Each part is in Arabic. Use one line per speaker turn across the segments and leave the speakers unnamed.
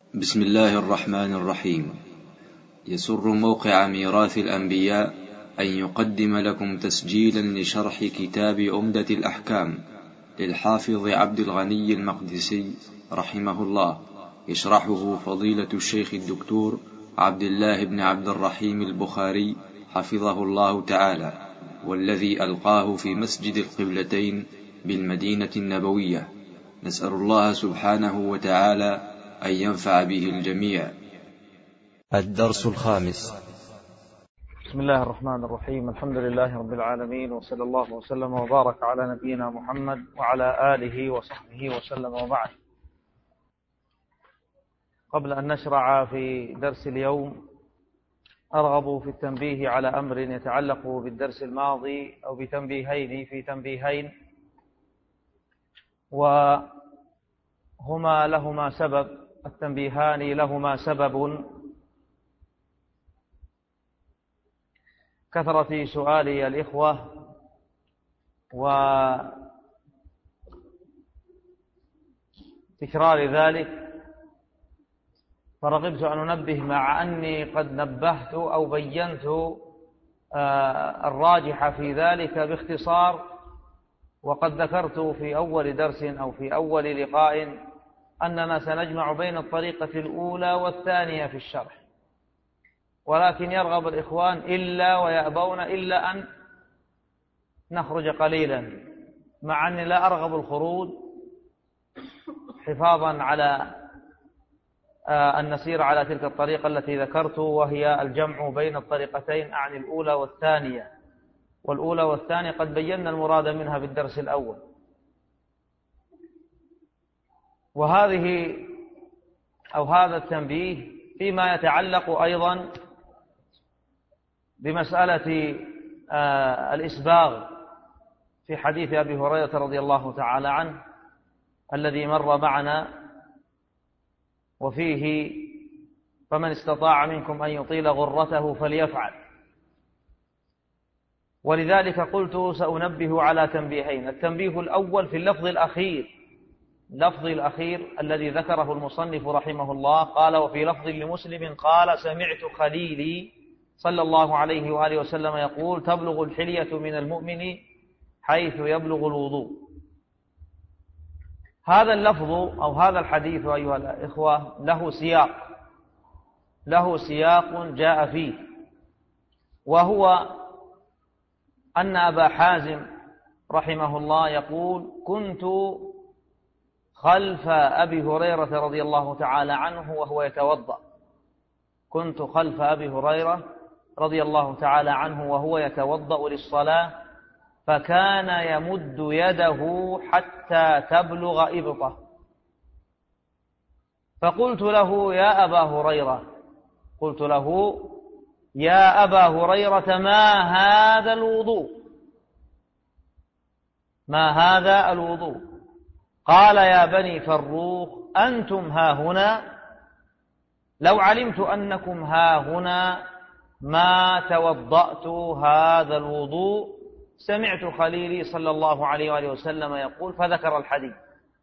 بسم الله الرحمن الرحيم. يسر موقع ميراث الأنبياء أن يقدم لكم تسجيلا لشرح كتاب عمدة الأحكام للحافظ عبد الغني المقدسي رحمه الله، يشرحه فضيلة الشيخ الدكتور عبد الله بن عبد الرحيم البخاري حفظه الله تعالى، والذي ألقاه في مسجد القبلتين بالمدينة النبوية. نسأل الله سبحانه وتعالى أن ينفع به الجميع.
الدرس الخامس.
بسم الله الرحمن الرحيم. الحمد لله رب العالمين، وصلى الله وسلم وبارك على نبينا محمد وعلى آله وصحبه وسلم، وبعد. قبل أن نشرع في درس اليوم أرغب في التنبيه على أمر يتعلق بالدرس الماضي، أو بتنبيهين في تنبيهين، وهما لهما سبب. التنبيهان لهما سبب: كثرة سؤال الإخوة وتكرار ذلك، فرغبت أن أنبه مع أني قد نبهت أو بينت الراجح في ذلك باختصار، وقد ذكرت في أول درس أو في أول لقاء أننا سنجمع بين الطريقة الأولى والثانية في الشرح، ولكن يرغب الإخوان إلا ويأبون إلا أن نخرج قليلا، مع أني لا أرغب الخروج حفاظا على أن نسير على تلك الطريقة التي ذكرت، وهي الجمع بين الطريقتين، أعني الأولى والثانية. والأولى والثانية قد بينا المراد منها بالدرس الأول. وهذه أو هذا التنبيه فيما يتعلق أيضا بمسألة الإسباغ في حديث أبي هريرة رضي الله تعالى عنه الذي مر معنا، وفيه: فمن استطاع منكم أن يطيل غرته فليفعل. ولذلك قلت سأنبه على تنبيهين. التنبيه الأول في اللفظ الأخير الذي ذكره المصنف رحمه الله، قال: وفي لفظ لمسلم قال: سمعت خليلي صلى الله عليه وآله وسلم يقول: تبلغ الحلية من المؤمن حيث يبلغ الوضوء. هذا اللفظ أو هذا الحديث أيها الإخوة له سياق جاء فيه، وهو أن أبا حازم رحمه الله يقول: كنت خلف أبي هريرة رضي الله تعالى عنه وهو يتوضأ. كنت خلف أبي هريرة رضي الله تعالى عنه وهو يتوضأ للصلاة، فكان يمد يده حتى تبلغ إبطه، فقلت له: يا أبا هريرة، ما هذا الوضوء؟ قال: يا بني فروخ، أنتم ها هنا، لو علمت أنكم ها هنا ما توضأت هذا الوضوء. سمعت خليلي صلى الله عليه وآله وسلم يقول، فذكر الحديث.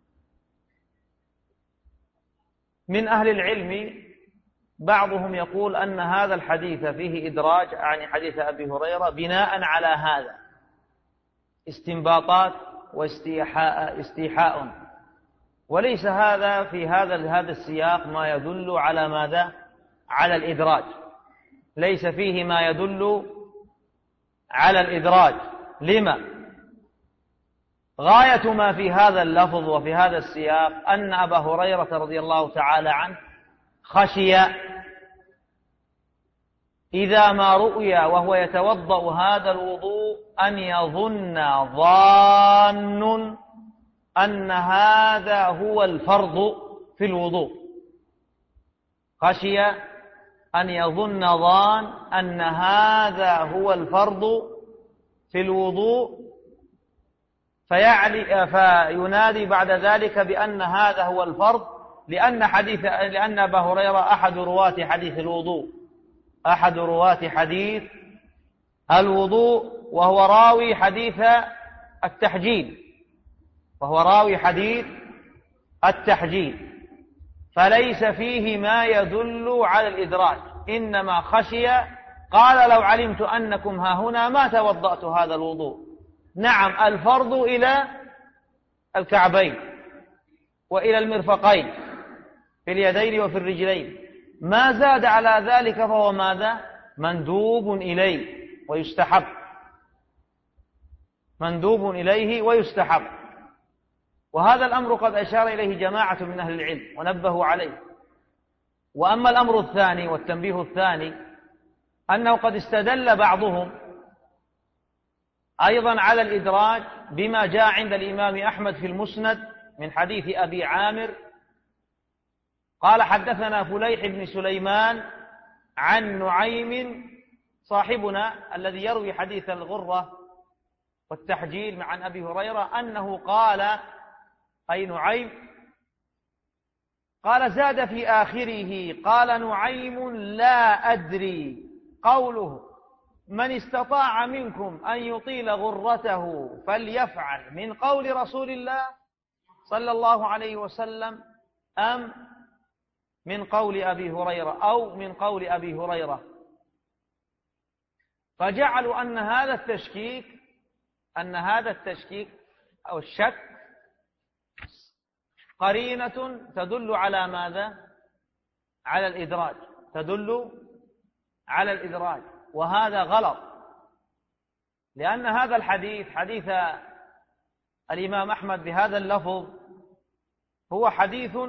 من أهل العلم بعضهم يقول أن هذا الحديث فيه إدراج عن حديث أبي هريرة بناء على هذا، استنباطات واستيحاء، وليس هذا في هذا السياق ما يدل على ماذا؟ على الإدراج. ليس فيه ما يدل على الإدراج. لما؟ غاية ما في هذا اللفظ وفي هذا السياق أن أبا هريرة رضي الله تعالى عنه خشي إذا ما رؤي وهو يتوضأ هذا الوضوء أن يظن ظان أن هذا هو الفرض في الوضوء. خشي أن يظن ظان أن هذا هو الفرض في الوضوء، فينادي بعد ذلك بأن هذا هو الفرض، لأن أبا هريرة أحد رواة حديث الوضوء، وهو راوي حديث التحجيل، فليس فيه ما يدل على الإدراج، إنما خشي. قال لو علمت أنكم هاهنا ما توضأت هذا الوضوء. نعم، الفرض إلى الكعبين وإلى المرفقين في اليدين وفي الرجلين، ما زاد على ذلك فهو ماذا؟ مندوب إليه ويستحب، مندوب إليه ويستحب. وهذا الأمر قد أشار إليه جماعة من أهل العلم ونبهوا عليه. وأما الأمر الثاني والتنبيه الثاني أنه قد استدل بعضهم أيضا على الإدراج بما جاء عند الإمام أحمد في المسند من حديث أبي عامر قال حدثنا فليح بن سليمان عن نعيم صاحبنا الذي يروي حديث الغرة والتحجيل عن أبي هريرة أنه قال، أي نعيم، قال زاد في آخره، قال نعيم لا أدري قوله من استطاع منكم أن يطيل غرته فليفعل من قول رسول الله صلى الله عليه وسلم أم من قول أبي هريرة أو من قول أبي هريرة. فجعلوا أن هذا التشكيك أو الشك قرينة تدل على ماذا؟ على الإدراج، تدل على الإدراج. وهذا غلط، لأن هذا الحديث، حديث الإمام أحمد بهذا اللفظ، هو حديث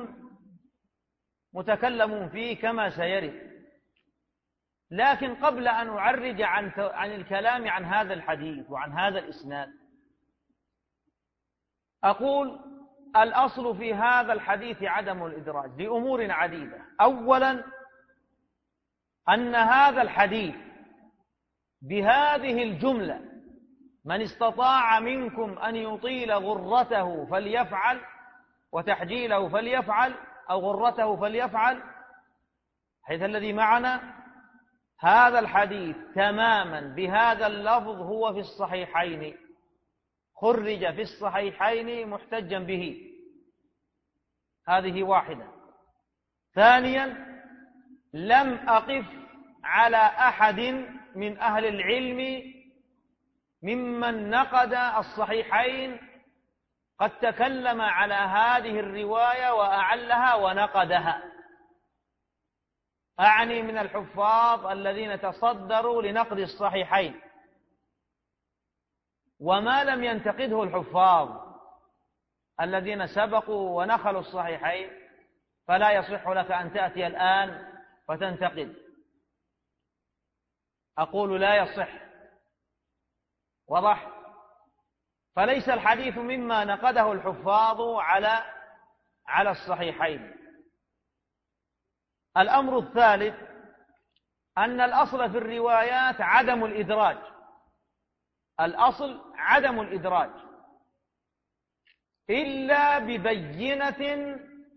متكلم فيه كما سيرد. لكن قبل أن أعرج عن الكلام عن هذا الحديث وعن هذا الإسناد، أقول الأصل في هذا الحديث عدم الإدراج لأمور عديدة. أولا، أن هذا الحديث بهذه الجملة من استطاع منكم أن يطيل غرته فليفعل وتحجيله فليفعل أو غرته فليفعل، حيث الذي معنا هذا الحديث تماما بهذا اللفظ هو في الصحيحين، خرج في الصحيحين محتجا به. هذه واحدة. ثانيا، لم أقف على أحد من أهل العلم ممن نقد الصحيحين قد تكلم على هذه الرواية وأعلها ونقدها، أعني من الحفاظ الذين تصدروا لنقد الصحيحين. وما لم ينتقده الحفاظ الذين سبقوا ونخلوا الصحيحين فلا يصح لك أن تأتي الآن وتنتقد. أقول لا يصح، وضح. فليس الحديث مما نقده الحفاظ على الصحيحين. الأمر الثالث أن الأصل في الروايات عدم الإدراج، الأصل عدم الإدراج إلا ببينة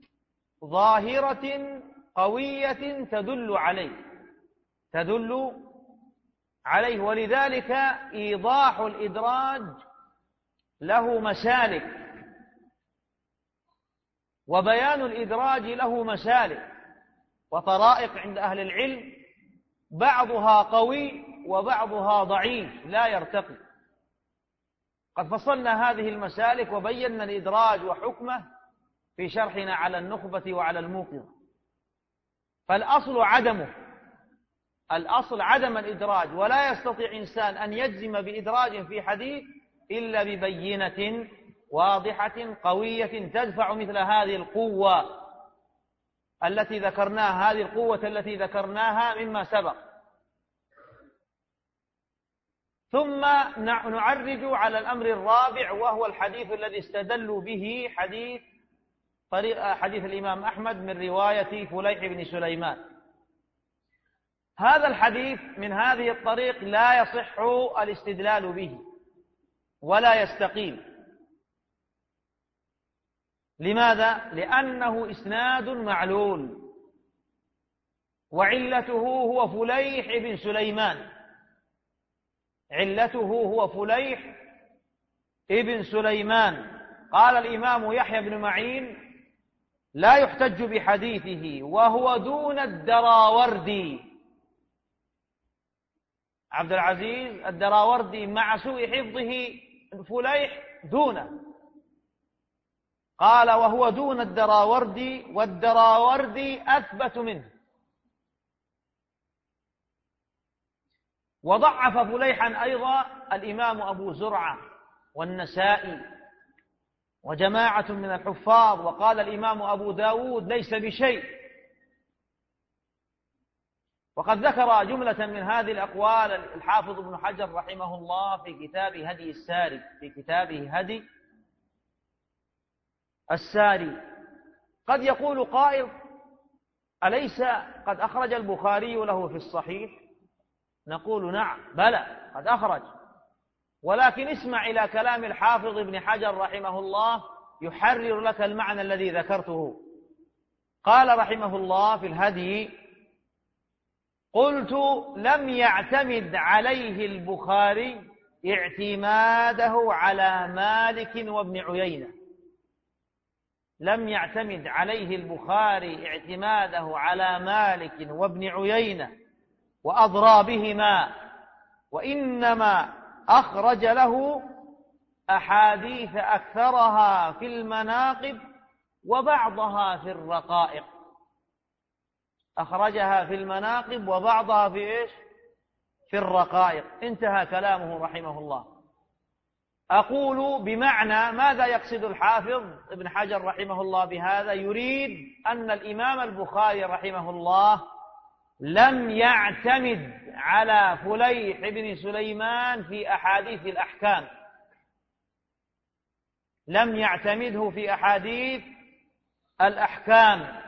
ظاهرة قوية تدل عليه. ولذلك إيضاح الإدراج له مسالك، وبيان الإدراج له مسالك وطرائق عند أهل العلم، بعضها قوي وبعضها ضعيف لا يرتقي. قد فصلنا هذه المسالك وبينا الإدراج وحكمه في شرحنا على النخبة وعلى الموقظة. فالأصل عدمه، الأصل عدم الإدراج، ولا يستطيع إنسان أن يجزم بإدراج في حديث إلا ببينة واضحة قوية تدفع مثل هذه القوة التي ذكرناها، هذه القوة التي ذكرناها مما سبق. ثم نعرج على الأمر الرابع، وهو الحديث الذي استدلوا به، حديث الإمام أحمد من رواية فليح بن سليمان. هذا الحديث من هذه الطريق لا يصح الاستدلال به ولا يستقيم. لماذا؟ لأنه إسناد معلول، وعلته هو فليح بن سليمان، علته هو فليح ابن سليمان. قال الإمام يحيى بن معين لا يحتج بحديثه وهو دون الدراوردي. عبد العزيز الدراوردي مع سوء حفظه فليح دونه، قال وهو دون الدراوردي، والدراوردي أثبت منه. وضعف فليحا أيضا الإمام أبو زرعة والنسائي وجماعة من الحفاظ، وقال الإمام أبو داود ليس بشيء. وقد ذكر جملة من هذه الأقوال الحافظ ابن حجر رحمه الله في كتاب هدي الساري، في كتابه هدي الساري. قد يقول قائل أليس قد أخرج البخاري له في الصحيح؟ نقول نعم بلى قد أخرج، ولكن اسمع إلى كلام الحافظ ابن حجر رحمه الله يحرر لك المعنى الذي ذكرته. قال رحمه الله في الهدي: قلت لم يعتمد عليه البخاري اعتماده على مالك وابن عيينة. لم يعتمد عليه البخاري اعتماده على مالك وابن عيينة وأضرابهما، وإنما أخرج له أحاديث أكثرها في المناقب وبعضها في الرقائق. أخرجها في المناقب وبعضها في إيش؟ في الرقائق. انتهى كلامه رحمه الله. أقول بمعنى ماذا يقصد الحافظ ابن حجر رحمه الله بهذا؟ يريد أن الإمام البخاري رحمه الله لم يعتمد على فليح بن سليمان في أحاديث الأحكام، لم يعتمده في أحاديث الأحكام.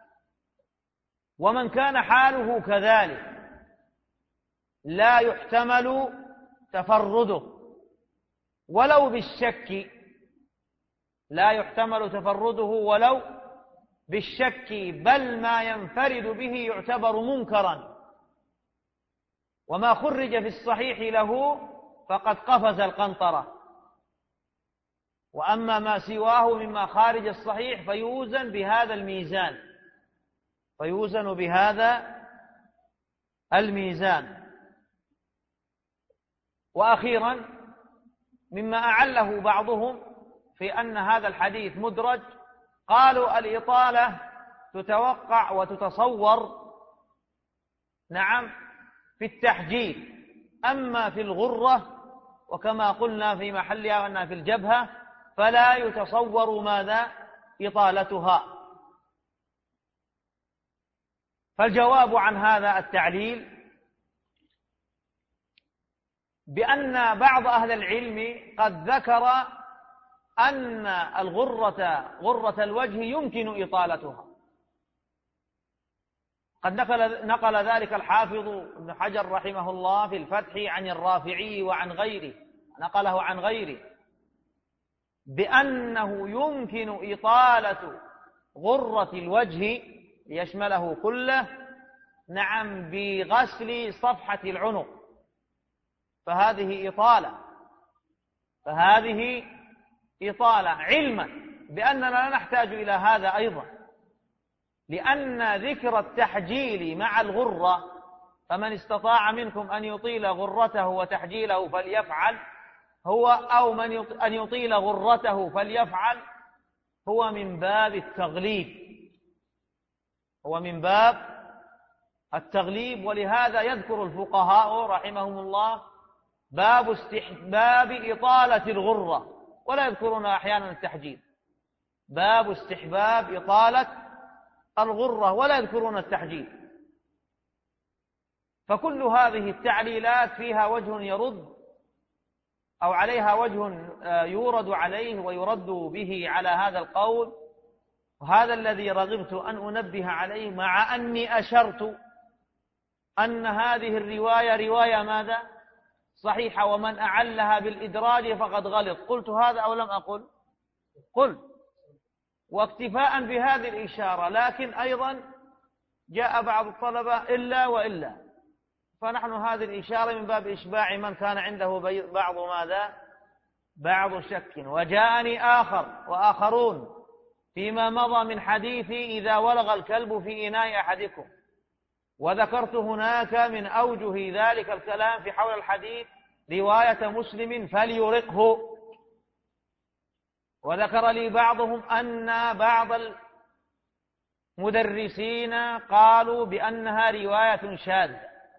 ومن كان حاله كذلك لا يحتمل تفرده ولو بالشك، لا يحتمل تفرده ولو بالشك، بل ما ينفرد به يعتبر منكرا. وما خرج في الصحيح له فقد قفز القنطرة، وأما ما سواه مما خارج الصحيح فيوزن بهذا الميزان، فيوزن بهذا الميزان. وأخيرا مما أعله بعضهم في أن هذا الحديث مدرج، قالوا الإطالة تتوقع وتتصور نعم في التحجيل، أما في الغرة وكما قلنا في محلها وأنها في الجبهة فلا يتصور ماذا؟ إطالتها. فالجواب عن هذا التعليل بأن بعض أهل العلم قد ذكر أن غرة الوجه يمكن إطالتها. قد نقل ذلك الحافظ ابن حجر رحمه الله في الفتح عن الرافعي وعن غيره، نقله عن غيره بأنه يمكن إطالة غرة الوجه ليشمله كله نعم بغسل صفحة العنق، فهذه إطالة علما بأننا لا نحتاج إلى هذا أيضا، لأن ذكر التحجيل مع الغرة فمن استطاع منكم أن يطيل غرته وتحجيله فليفعل هو، أو أن يطيل غرته فليفعل، هو من باب التغليب، هو من باب التغليب. ولهذا يذكر الفقهاء رحمهم الله باب استحباب إطالة الغرة، ولا يذكرون أحيانا التحجيل، باب استحباب إطالة الغرة ولا يذكرون التحجيل. فكل هذه التعليلات فيها وجه يرد أو عليها وجه يورد عليه ويرد به على هذا القول، وهذا الذي رغبت أن أنبه عليه، مع أني أشرت أن هذه الرواية رواية ماذا؟ صحيحة، ومن أعلها بالإدراج فقد غلط. قلت هذا أو لم أقل؟ قل، واكتفاء بهذه الإشارة. لكن أيضا جاء بعض الطلبة إلا وإلا، فنحن هذه الإشارة من باب إشباع من كان عنده بعض ماذا؟ بعض شك. وجاءني آخرون فيما مضى من حديثي إذا ولغ الكلب في إناء أحدكم، وذكرت هناك من أوجه ذلك الكلام في حول الحديث رواية مسلم فليرقه. وذكر لي بعضهم أن بعض المدرسين قالوا بأنها رواية شاذة،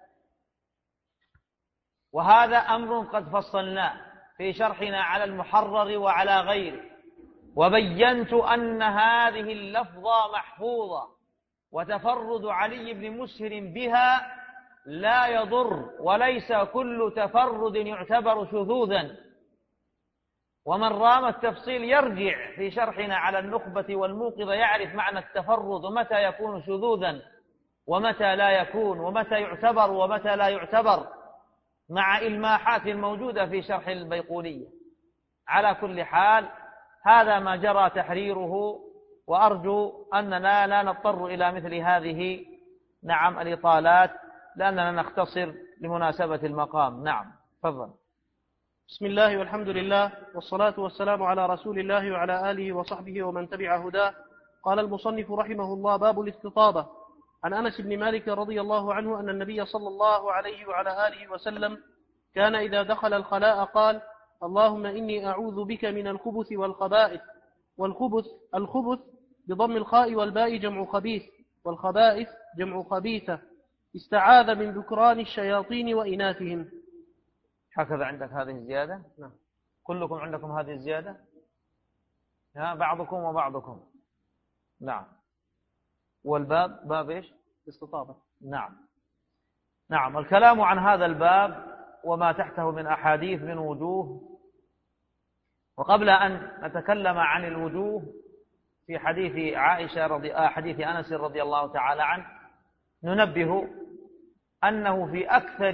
وهذا أمر قد فصلناه في شرحنا على المحرر وعلى غيره، وبينت أن هذه اللفظة محفوظة، وتفرد علي بن مسهر بها لا يضر، وليس كل تفرد يعتبر شذوذا. ومن رام التفصيل يرجع في شرحنا على النخبة والموقظة يعرف معنى التفرد، ومتى يكون شذوذا ومتى لا يكون، ومتى يعتبر ومتى لا يعتبر، مع إلماحات موجودة في شرح البيقونية. على كل حال هذا ما جرى تحريره، وأرجو أننا لا نضطر إلى مثل هذه الإطالات، لأننا نختصر لمناسبة المقام. نعم، تفضل.
بسم الله والحمد لله والصلاة والسلام على رسول الله وعلى آله وصحبه ومن تبع هداه. قال المصنف رحمه الله: باب الاستطابة. عن أنس بن مالك رضي الله عنه أن النبي صلى الله عليه وعلى آله وسلم كان إذا دخل الخلاء قال: اللهم إني أعوذ بك من الخبث والخبائث. الخبث بضم الخاء والباء جمع خبيث، والخبائث جمع خبيثة. استعاذ من ذكران الشياطين وإناثهم.
هكذا عندك هذه الزيادة؟ نعم. كلكم عندكم هذه الزيادة؟ بعضكم وبعضكم. نعم. والباب باب إيش؟
استطابة.
نعم. الكلام عن هذا الباب وما تحته من أحاديث من وجوه. وقبل أن نتكلم عن الوجوه في حديث حديث أنس رضي الله تعالى عنه، ننبه أنه في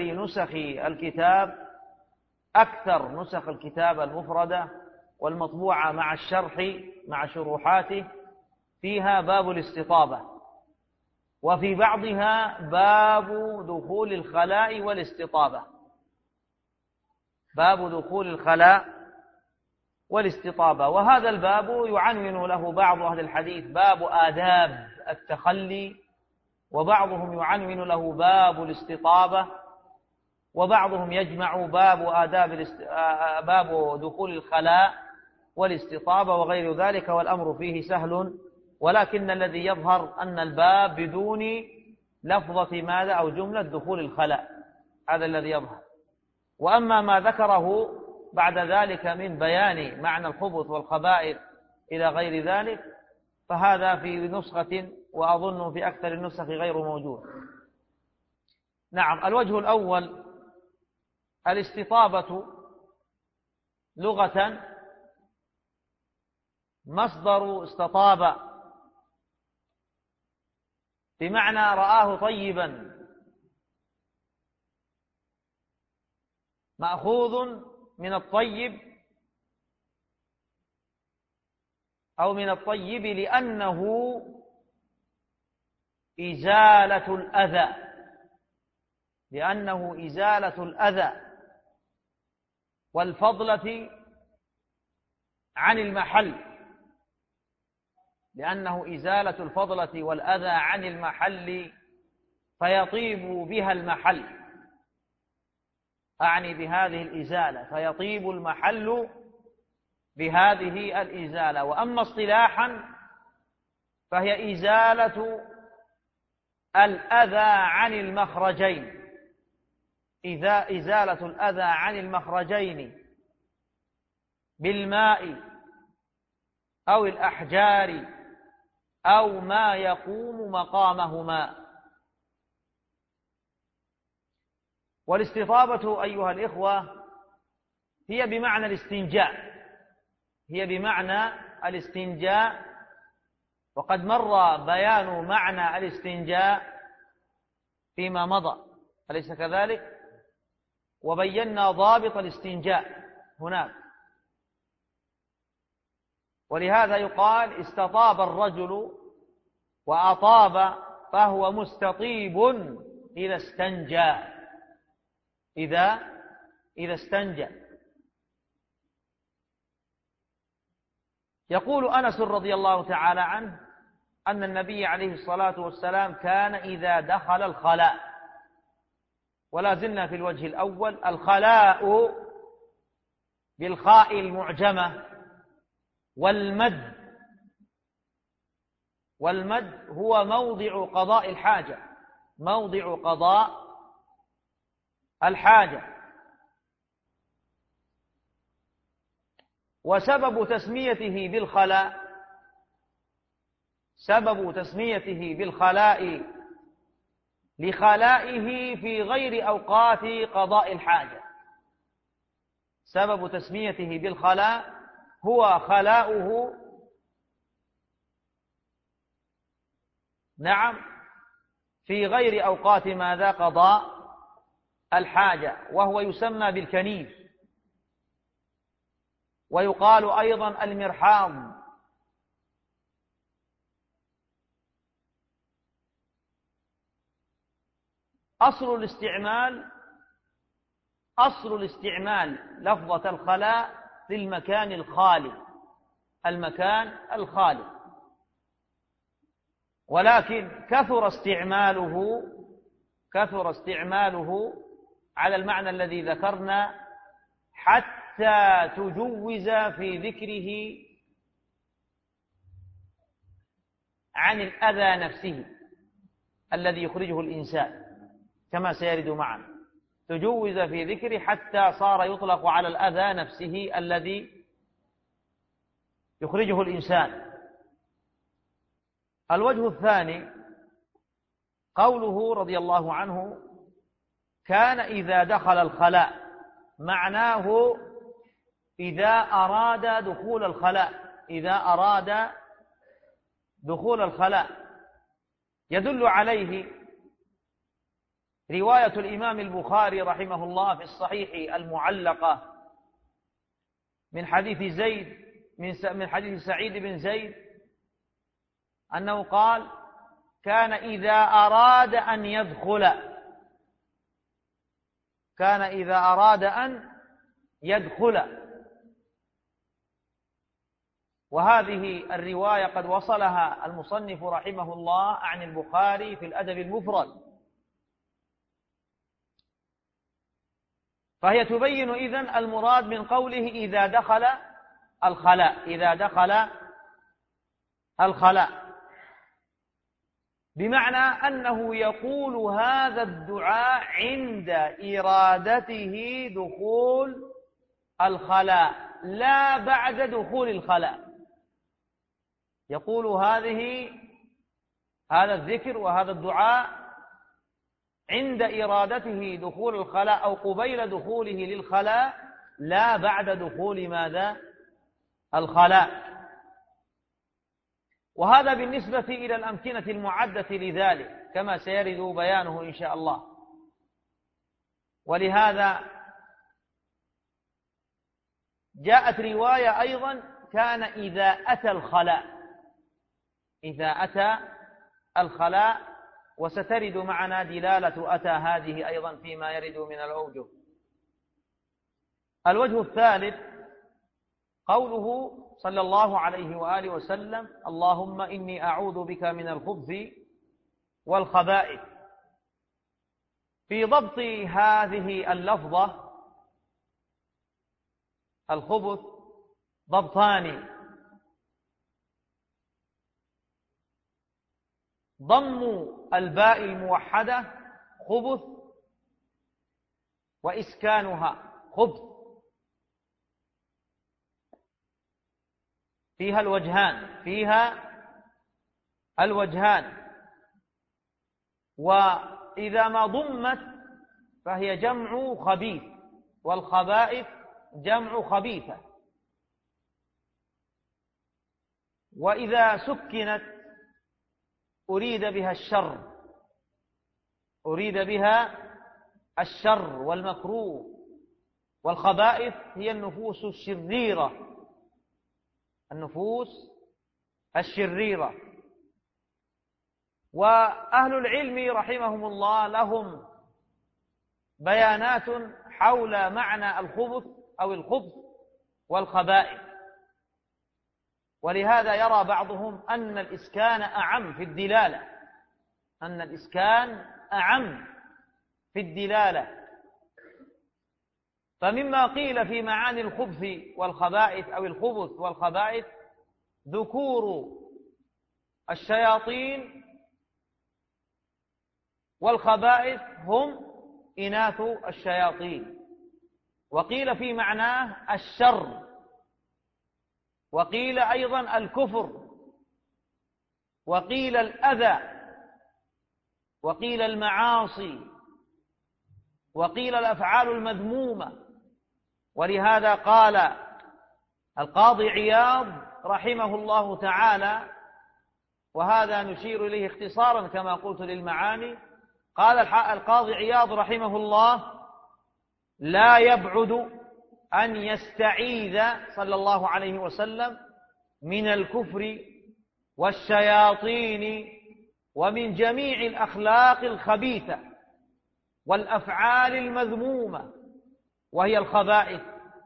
أكثر نسخ الكتاب المفردة والمطبوعة مع الشرح مع شروحاته فيها باب الاستطابة، وفي بعضها باب دخول الخلاء والاستطابة. باب دخول الخلاء والاستطابة، وهذا الباب يعنون له بعض أهل الحديث باب آداب التخلي، وبعضهم يعنون له باب الاستطابة، وبعضهم يجمع باب دخول الخلاء والاستطابة وغير ذلك، والأمر فيه سهل، ولكن الذي يظهر أن الباب بدون لفظة ماذا أو جملة دخول الخلاء، هذا الذي يظهر. وأما ما ذكره بعد ذلك من بيان معنى الخبث والخبائث إلى غير ذلك فهذا في نسخة، وأظن في أكثر النسخ غير موجود. نعم. الوجه الأول: الاستطابة لغة مصدر استطاب، بمعنى رآه طيبا، مأخوذ من الطيب أو من الطيب لأنه إزالة الأذى والفضلة عن المحل، لأنه إزالة الفضلة والأذى عن المحل فيطيب بها المحل، أعني بهذه الإزالة، فيطيب المحل بهذه الإزالة. وأما اصطلاحا فهي إزالة الأذى عن المخرجين، إزالة الأذى عن المخرجين بالماء أو الأحجار أو ما يقوم مقامهما. والاستطابة أيها الإخوة هي بمعنى الاستنجاء، وقد مر بيان معنى الاستنجاء فيما مضى، أليس كذلك؟ وبينا ضابط الاستنجاء هناك، ولهذا يقال استطاب الرجل وأطاب، فهو مستطيب إذا استنجى. يقول أنس رضي الله تعالى عنه أن النبي عليه الصلاة والسلام كان إذا دخل الخلاء، ولا زلنا في الوجه الأول، الخلاء بالخاء المعجمة، والمد هو موضع قضاء الحاجة، موضع قضاء الحاجة. وسبب تسميته بالخلاء، سبب تسميته بالخلاء لخلائه في غير أوقات قضاء الحاجة. سبب تسميته بالخلاء هو خلاؤه في غير أوقات ماذا؟ قضاء الحاجة، وهو يسمى بالكنيف، ويقال أيضا المرحاض. أصل الاستعمال لفظة الخلاء للمكان الخالي، المكان الخالي، ولكن كثر استعماله على المعنى الذي ذكرنا حتى تجوز في ذكره عن الأذى نفسه الذي يخرجه الإنسان، كما سيرد معنا. تجوز في ذكره حتى صار يطلق على الأذى نفسه الذي يخرجه الإنسان. الوجه الثاني قوله رضي الله عنه كان إذا دخل الخلاء، معناه إذا أراد دخول الخلاء، إذا أراد دخول الخلاء. يدل عليه رواية الإمام البخاري رحمه الله في الصحيح المعلقة من حديث سعيد بن زيد أنه قال كان إذا أراد أن يدخل. وهذه الرواية قد وصلها المصنف رحمه الله عن البخاري في الأدب المفرد، فهي تبين إذن المراد من قوله إذا دخل الخلاء، إذا دخل الخلاء، بمعنى أنه يقول هذا الدعاء عند إرادته دخول الخلاء لا بعد دخول الخلاء. يقول هذا الذكر وهذا الدعاء عند إرادته دخول الخلاء أو قبيل دخوله للخلاء لا بعد دخول ماذا؟ الخلاء. وهذا بالنسبة إلى الأمكنة المعدة لذلك كما سيرد بيانه إن شاء الله. ولهذا جاءت رواية أيضا كان إذا أتى الخلاء، وسترد معنا دلالة أتى هذه أيضا فيما يرد من الأوجه. الوجه الثالث قوله صلى الله عليه وآله وسلم اللهم إني أعوذ بك من الخبث والخبائث. في ضبط هذه اللفظة الخبث ضبطان: ضم الباء الموحدة خبث، وإسكانها خبث. فيها الوجهان، وإذا ما ضمت فهي جمع خبيث، والخبائث جمع خبيثة. وإذا سكنت أريد بها الشر والمكروه. والخبائث هي النفوس الشريرة. وأهل العلم رحمهم الله لهم بيانات حول معنى الخبث أو الخبث والخبائث. ولهذا يرى بعضهم أن الإسكان أعم في الدلالة، أن الإسكان أعم في الدلالة. فمما قيل في معاني الخبث والخبائث أو الخبث والخبائث ذكور الشياطين، والخبائث هم إناث الشياطين. وقيل في معناه الشر، وقيل أيضا الكفر، وقيل الأذى، وقيل المعاصي، وقيل الأفعال المذمومة. ولهذا قال القاضي عياض رحمه الله تعالى، وهذا نشير إليه اختصارا كما قلت للمعاني، قال القاضي عياض رحمه الله: لا يبعد أن يستعيذ صلى الله عليه وسلم من الكفر والشياطين ومن جميع الأخلاق الخبيثة والأفعال المذمومة، وهي الخبائث،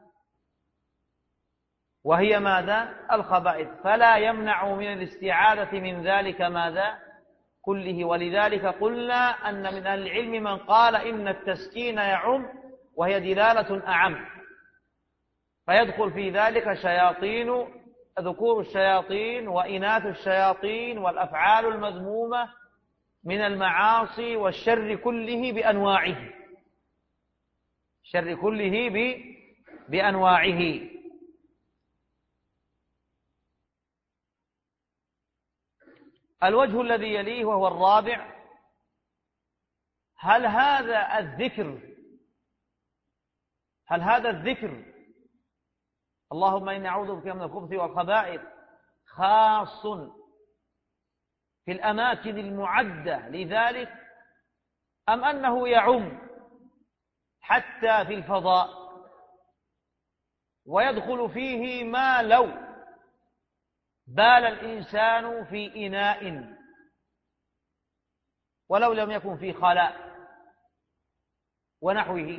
وهي ماذا؟ الخبائث. فلا يمنع من الاستعاذة من ذلك ماذا؟ كله. ولذلك قلنا أن من أهل العلم من قال إن التسكين يعم، وهي دلالة أعم، فيدخل في ذلك شياطين، ذكور الشياطين وإناث الشياطين والأفعال المذمومة من المعاصي والشر كله بأنواعه، الشر كله بأنواعه. الوجه الذي يليه وهو الرابع: هل هذا الذكر اللهم إني أعوذ بك من الخبث والخبائث خاص في الأماكن المعدة لذلك، أم أنه يعم حتى في الفضاء ويدخل فيه ما لو بال الإنسان في إناء ولو لم يكن في خلاء ونحوه؟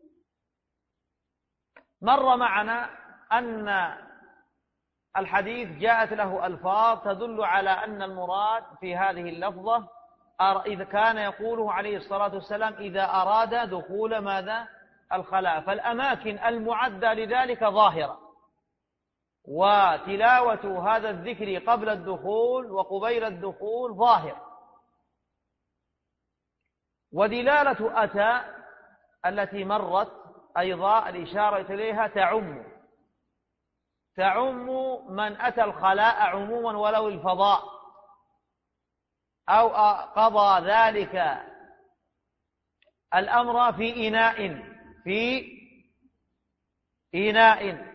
مر معنا أن الحديث جاءت له ألفاظ تدل على أن المراد في هذه اللفظة إذا كان يقوله عليه الصلاة والسلام إذا أراد دخول ماذا؟ الخلاء. فالأماكن المعدة لذلك ظاهرة، وتلاوة هذا الذكر قبل الدخول وقبيل الدخول ظاهر. ودلالة أتى التي مرت أيضا الإشارة إليها تعم من أتى الخلاء عموما ولو الفضاء، أو قضى ذلك الأمر في إناء.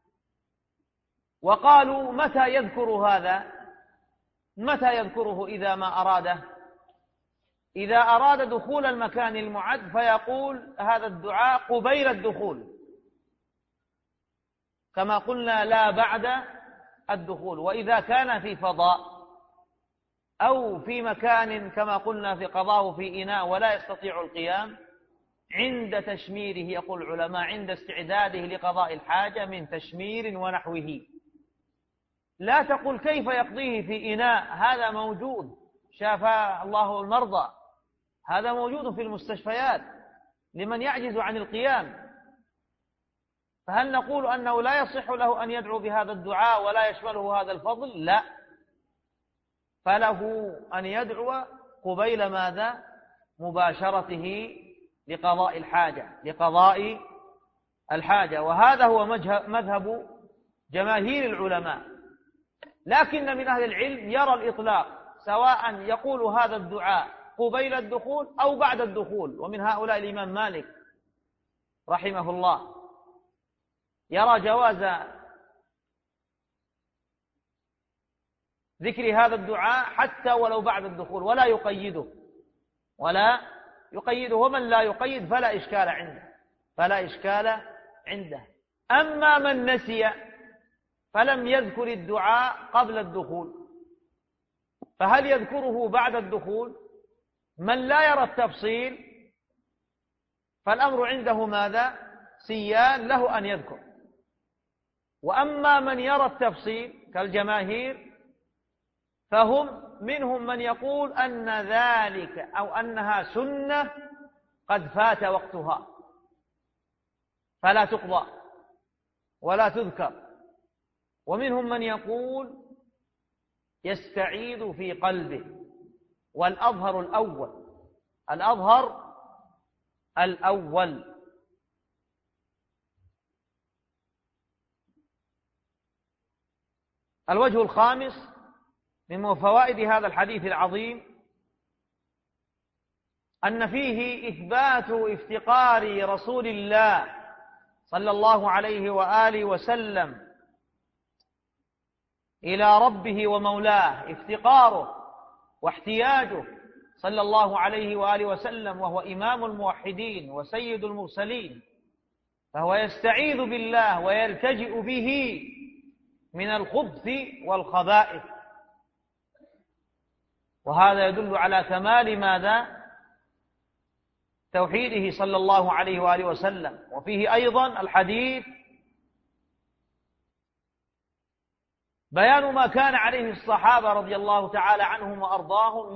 وقالوا متى يذكر هذا؟ متى يذكره؟ إذا ما أراده، إذا أراد دخول المكان المعد فيقول هذا الدعاء قبيل الدخول كما قلنا، لا بعد الدخول. وإذا كان في فضاء أو في مكان كما قلنا في قضاه في إناء ولا يستطيع القيام، عند تشميره، يقول العلماء عند استعداده لقضاء الحاجة من تشمير ونحوه. لا تقل كيف يقضيه في إناء، هذا موجود، شافى الله المرضى، هذا موجود في المستشفيات لمن يعجز عن القيام. فهل نقول أنه لا يصح له أن يدعو بهذا الدعاء ولا يشمله هذا الفضل؟ لا، فله أن يدعو قبيل ماذا؟ مباشرته لقضاء الحاجة. وهذا هو مذهب جماهير العلماء. لكن من أهل العلم يرى الإطلاق، سواء يقول هذا الدعاء قبيل الدخول أو بعد الدخول، ومن هؤلاء الإمام مالك رحمه الله يرى جواز ذكر هذا الدعاء حتى ولو بعد الدخول، ولا يقيده. ومن لا يقيد فلا إشكال عنده. أما من نسي فلم يذكر الدعاء قبل الدخول، فهل يذكره بعد الدخول؟ من لا يرى التفصيل فالأمر عنده ماذا؟ سيان، له أن يذكر. وأما من يرى التفصيل كالجماهير فهم منهم من يقول أن ذلك أو أنها سنة قد فات وقتها فلا تقضى ولا تذكر، ومنهم من يقول يستعيد في قلبه، والأظهر الأول. الوجه الخامس من فوائد هذا الحديث العظيم أن فيه إثبات افتقار رسول الله صلى الله عليه وآله وسلم إلى ربه ومولاه، افتقاره واحتياجه صلى الله عليه وآله وسلم، وهو إمام الموحدين وسيد المرسلين، فهو يستعيذ بالله ويلتجئ به من الخبث والخبائث، وهذا يدل على كمال ماذا؟ توحيده صلى الله عليه وآله وسلم. وفيه أيضا الحديث بيان ما كان عليه الصحابة رضي الله تعالى عنهم وأرضاهم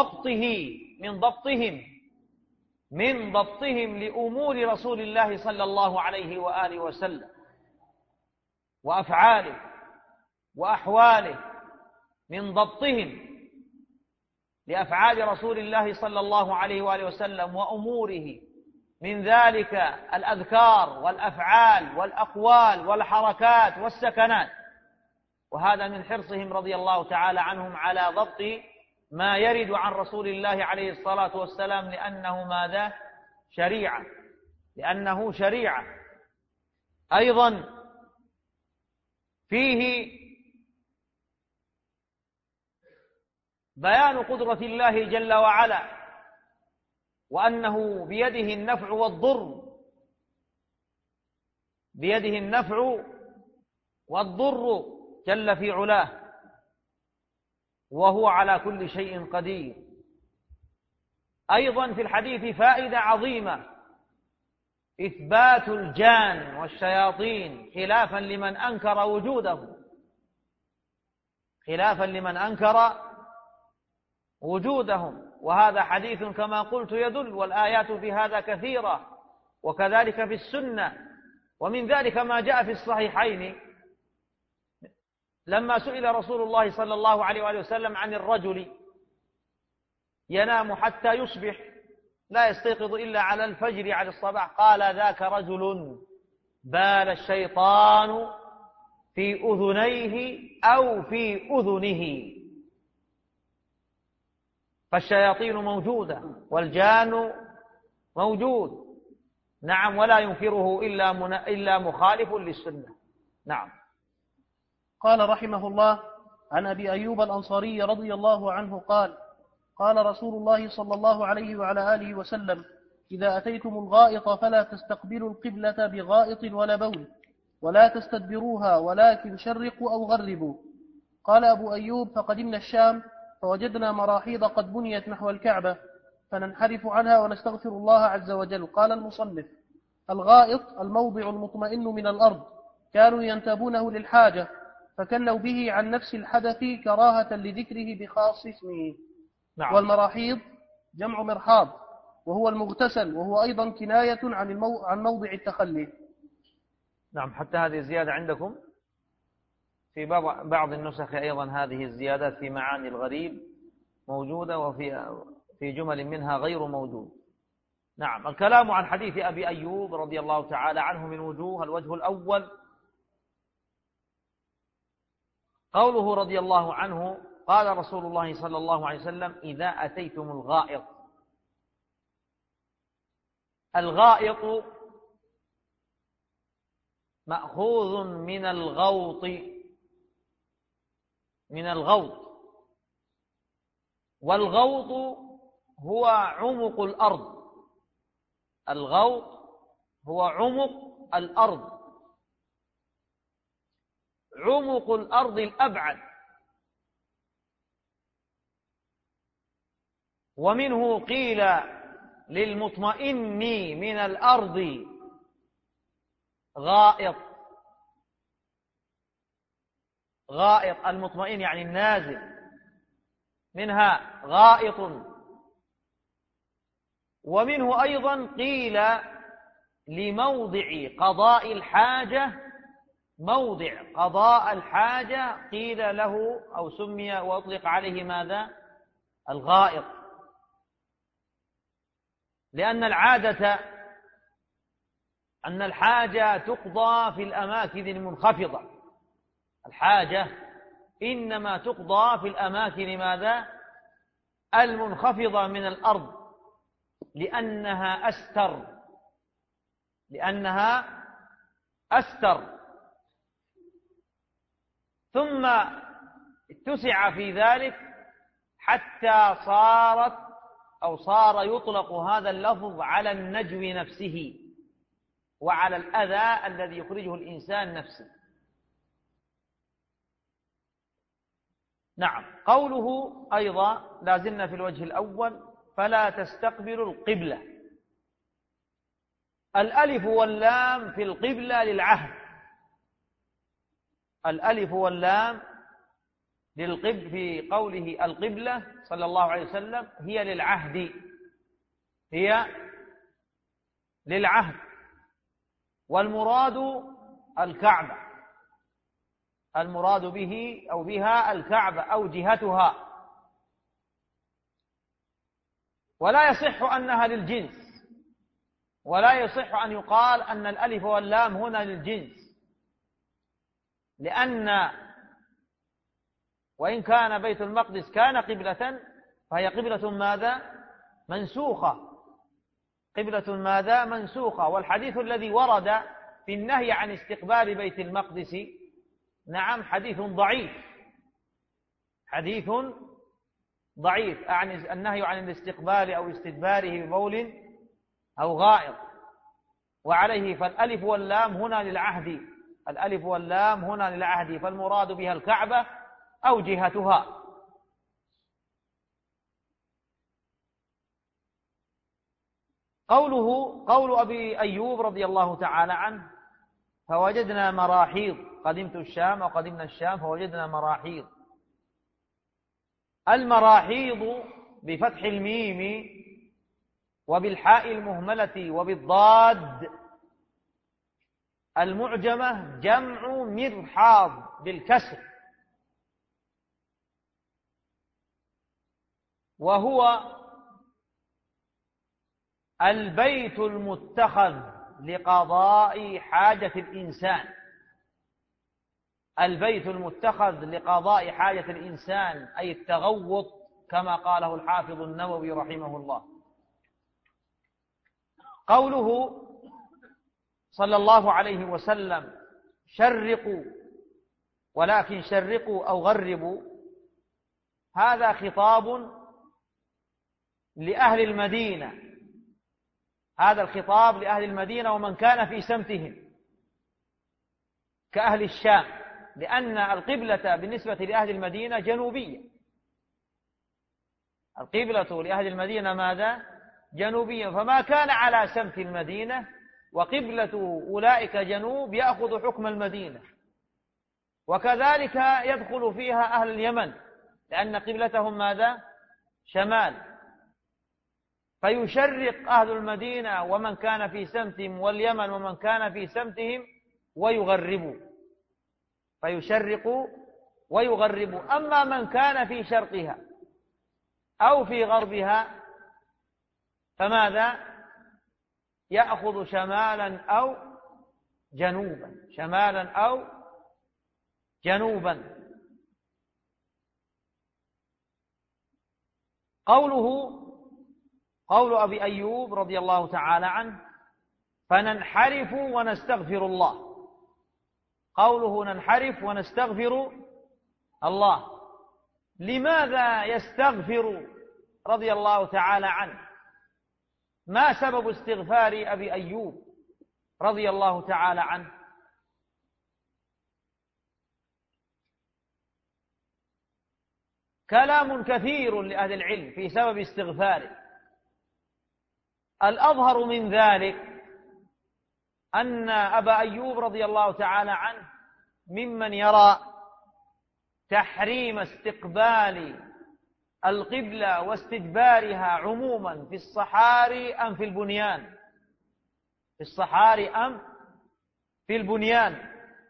من ضبطهم لأمور رسول الله صلى الله عليه وآله وسلم وأفعاله وأحواله، من ضبطهم لأفعال رسول الله صلى الله عليه وآله وسلم وأموره، من ذلك الأذكار والأفعال والأقوال والحركات والسكنات، وهذا من حرصهم رضي الله تعالى عنهم على ضبط ما يرد عن رسول الله عليه الصلاة والسلام، لأنه ماذا؟ شريعة. أيضا فيه بيان قدرة الله جل وعلا، وأنه بيده النفع والضر جل في علاه، وهو على كل شيء قدير. أيضا في الحديث فائدة عظيمة، إثبات الجان والشياطين خلافا لمن أنكر وجودهم، وهذا حديث كما قلت يدل، والآيات في هذا كثيرة، وكذلك في السنة. ومن ذلك ما جاء في الصحيحين لما سئل رسول الله صلى الله عليه وآله وسلم عن الرجل ينام حتى يصبح لا يستيقظ إلا على الفجر على الصباح، قال ذاك رجل بال الشيطان في أذنيه أو في أذنه. فالشياطين موجودة والجان موجود، نعم، ولا ينكره إلا مخالف للسنة. نعم.
قال رحمه الله: عن أبي أيوب الأنصاري رضي الله عنه قال: قال رسول الله صلى الله عليه وعلى آله وسلم: إذا أتيتم الغائط فلا تستقبلوا القبلة بغائط ولا بول، ولا تستدبروها، ولكن شرقوا أو غربوا. قال أبو أيوب: فقدمنا الشام فوجدنا مراحيض قد بنيت نحو الكعبة، فننحرف عنها ونستغفر الله عز وجل. قال المصنف: الغائط الموضع المطمئن من الأرض، كانوا ينتابونه للحاجة، فكنوا به عن نفس الحدث كراهة لذكره بخاص اسمه.
نعم.
والمراحيض جمع مرحاض، وهو المغتسل، وهو أيضا كناية عن موضع التخلي.
نعم، حتى هذه الزيادة عندكم في بعض النسخ أيضا، هذه الزيادات في معاني الغريب موجودة، وفي جمل منها غير موجود. نعم. الكلام عن حديث أبي أيوب رضي الله تعالى عنه من وجوه. الوجه الأول قوله رضي الله عنه: قال رسول الله صلى الله عليه وسلم: إذا أتيتم الغائط. الغائط مأخوذ من الغوط، والغوط هو عمق الأرض. الغوط هو عمق الأرض، عمق الأرض الأبعد. ومنه قيل للمطمئن من الأرض غائط، غائط، المطمئن يعني النازل، منها غائط. ومنه أيضا قيل لموضع قضاء الحاجة، موضع قضاء الحاجة قيل له أو سمي وأطلق عليه ماذا؟ الغائط، لأن العادة أن الحاجة تقضى في الأماكن المنخفضة، الحاجة إنما تقضى في الأماكن ماذا؟ المنخفضة من الأرض، لأنها أستر. ثم اتسع في ذلك حتى صار يطلق هذا اللفظ على النجو نفسه وعلى الأذى الذي يخرجه الإنسان نفسه. نعم. قوله أيضا لازلنا في الوجه الأول: فلا تستقبلوا القبلة. الألف واللام في القبلة للعهد، الألف واللام في قوله القبلة صلى الله عليه وسلم هي للعهد، هي للعهد، والمراد الكعبة، المراد به أو بها الكعبة أو جهتها، ولا يصح أنها للجنس، ولا يصح أن يقال أن الألف واللام هنا للجنس، لأن وإن كان بيت المقدس كان قبلة فهي قبلة ماذا؟ منسوخة، قبلة ماذا؟ منسوخة. والحديث الذي ورد في النهي عن استقبال بيت المقدس نعم حديث ضعيف، حديث ضعيف، أعني النهي عن الاستقبال أو استدباره ببول أو غائط. وعليه فالألف واللام هنا للعهد، الألف واللام هنا للعهد، فالمراد بها الكعبة أو جهتها. قول أبي أيوب رضي الله تعالى عنه: فوجدنا مراحيض، قدمت الشام وقدمنا الشام فوجدنا مراحيض. المراحيض بفتح الميم وبالحاء المهملة وبالضاد المعجمة جمع مرحاض بالكسر، وهو البيت المتخذ لقضاء حاجة الإنسان، البيت المتخذ لقضاء حاجة الإنسان، أي التغوط كما قاله الحافظ النووي رحمه الله. قوله صلى الله عليه وسلم: شرقوا، ولكن شرقوا أو غربوا، هذا خطاب لأهل المدينة، هذا الخطاب لأهل المدينة ومن كان في سمتهم كأهل الشام، لأن القبلة بالنسبة لأهل المدينة جنوبية، القبلة لأهل المدينة ماذا؟ جنوبية، فما كان على سمت المدينة وقبلة أولئك جنوب يأخذ حكم المدينة، وكذلك يدخل فيها أهل اليمن لأن قبلتهم ماذا؟ شمال، فيشرق أهل المدينة ومن كان في سمتهم واليمن ومن كان في سمتهم ويغربوا، فيشرقوا ويغربوا. أما من كان في شرقها أو في غربها فماذا؟ يأخذ شمالا أو جنوبا، شمالا أو جنوبا. قول أبي أيوب رضي الله تعالى عنه: فننحرف ونستغفر الله. قوله ننحرف ونستغفر الله، لماذا يستغفر رضي الله تعالى عنه؟ ما سبب استغفار أبي أيوب رضي الله تعالى عنه؟ كلام كثير لأهل العلم في سبب استغفاره. الأظهر من ذلك أن أبا أيوب رضي الله تعالى عنه ممن يرى تحريم استقبال القبلة واستدبارها عموما في الصحاري أم في البنيان؟ في الصحاري أم في البنيان؟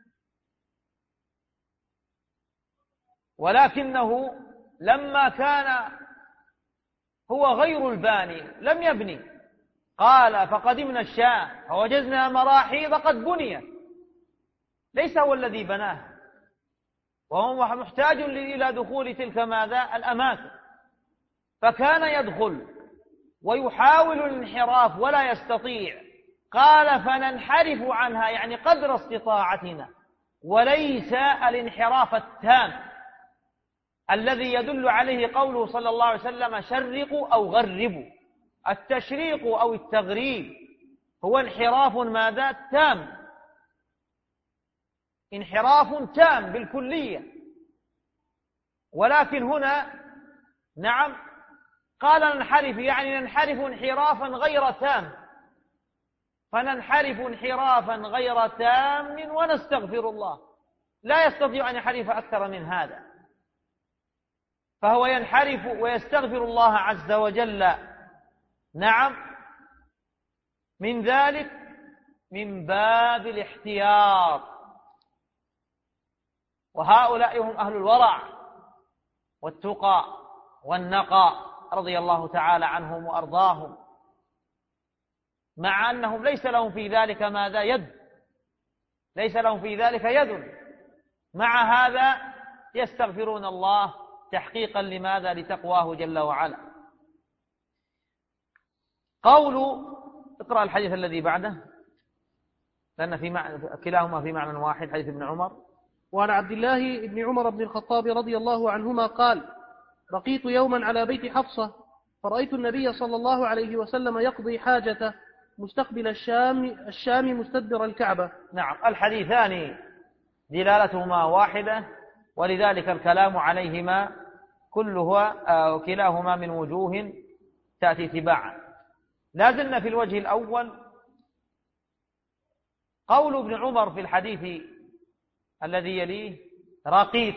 ولكنه لما كان هو غير الباني لم يبني، قال فقدمنا الشام فوجدنا مراحيض قد بنيت، ليس هو الذي بناها، وهو محتاج إلى دخول تلك ماذا الأماكن، فكان يدخل ويحاول الانحراف ولا يستطيع، قال فننحرف عنها يعني قدر استطاعتنا، وليس الانحراف التام الذي يدل عليه قوله صلى الله عليه وسلم شرقوا أو غربوا. التشريق أو التغريب هو انحراف ماذا تام، انحراف تام بالكلية، ولكن هنا نعم قال ننحرف يعني ننحرف انحرافا غير تام، فننحرف انحرافا غير تام ونستغفر الله، لا يستطيع أن ينحرف أكثر من هذا، فهو ينحرف ويستغفر الله عز وجل نعم من ذلك من باب الاحتياط، وهؤلاء هم أهل الورع والتقى والنقى رضي الله تعالى عنهم وأرضاهم، مع أنهم ليس لهم في ذلك ماذا يد، ليس لهم في ذلك يد، مع هذا يستغفرون الله تحقيقا لماذا لتقواه جل وعلا. قولوا اقرأ الحديث الذي بعده لأن كلاهما في معنى واحد، حديث ابن عمر.
وعن عبد الله بن عمر بن الخطاب رضي الله عنهما قال بقيت يوما على بيت حفصة فرأيت النبي صلى الله عليه وسلم يقضي حاجته مستقبل الشام مستدبر الكعبة.
نعم الحديثان دلالتهما واحدة، ولذلك الكلام عليهما كلاهما من وجوه تأتي تباعا. لازلنا في الوجه الأول. قول ابن عمر في الحديث الذي يليه رقيت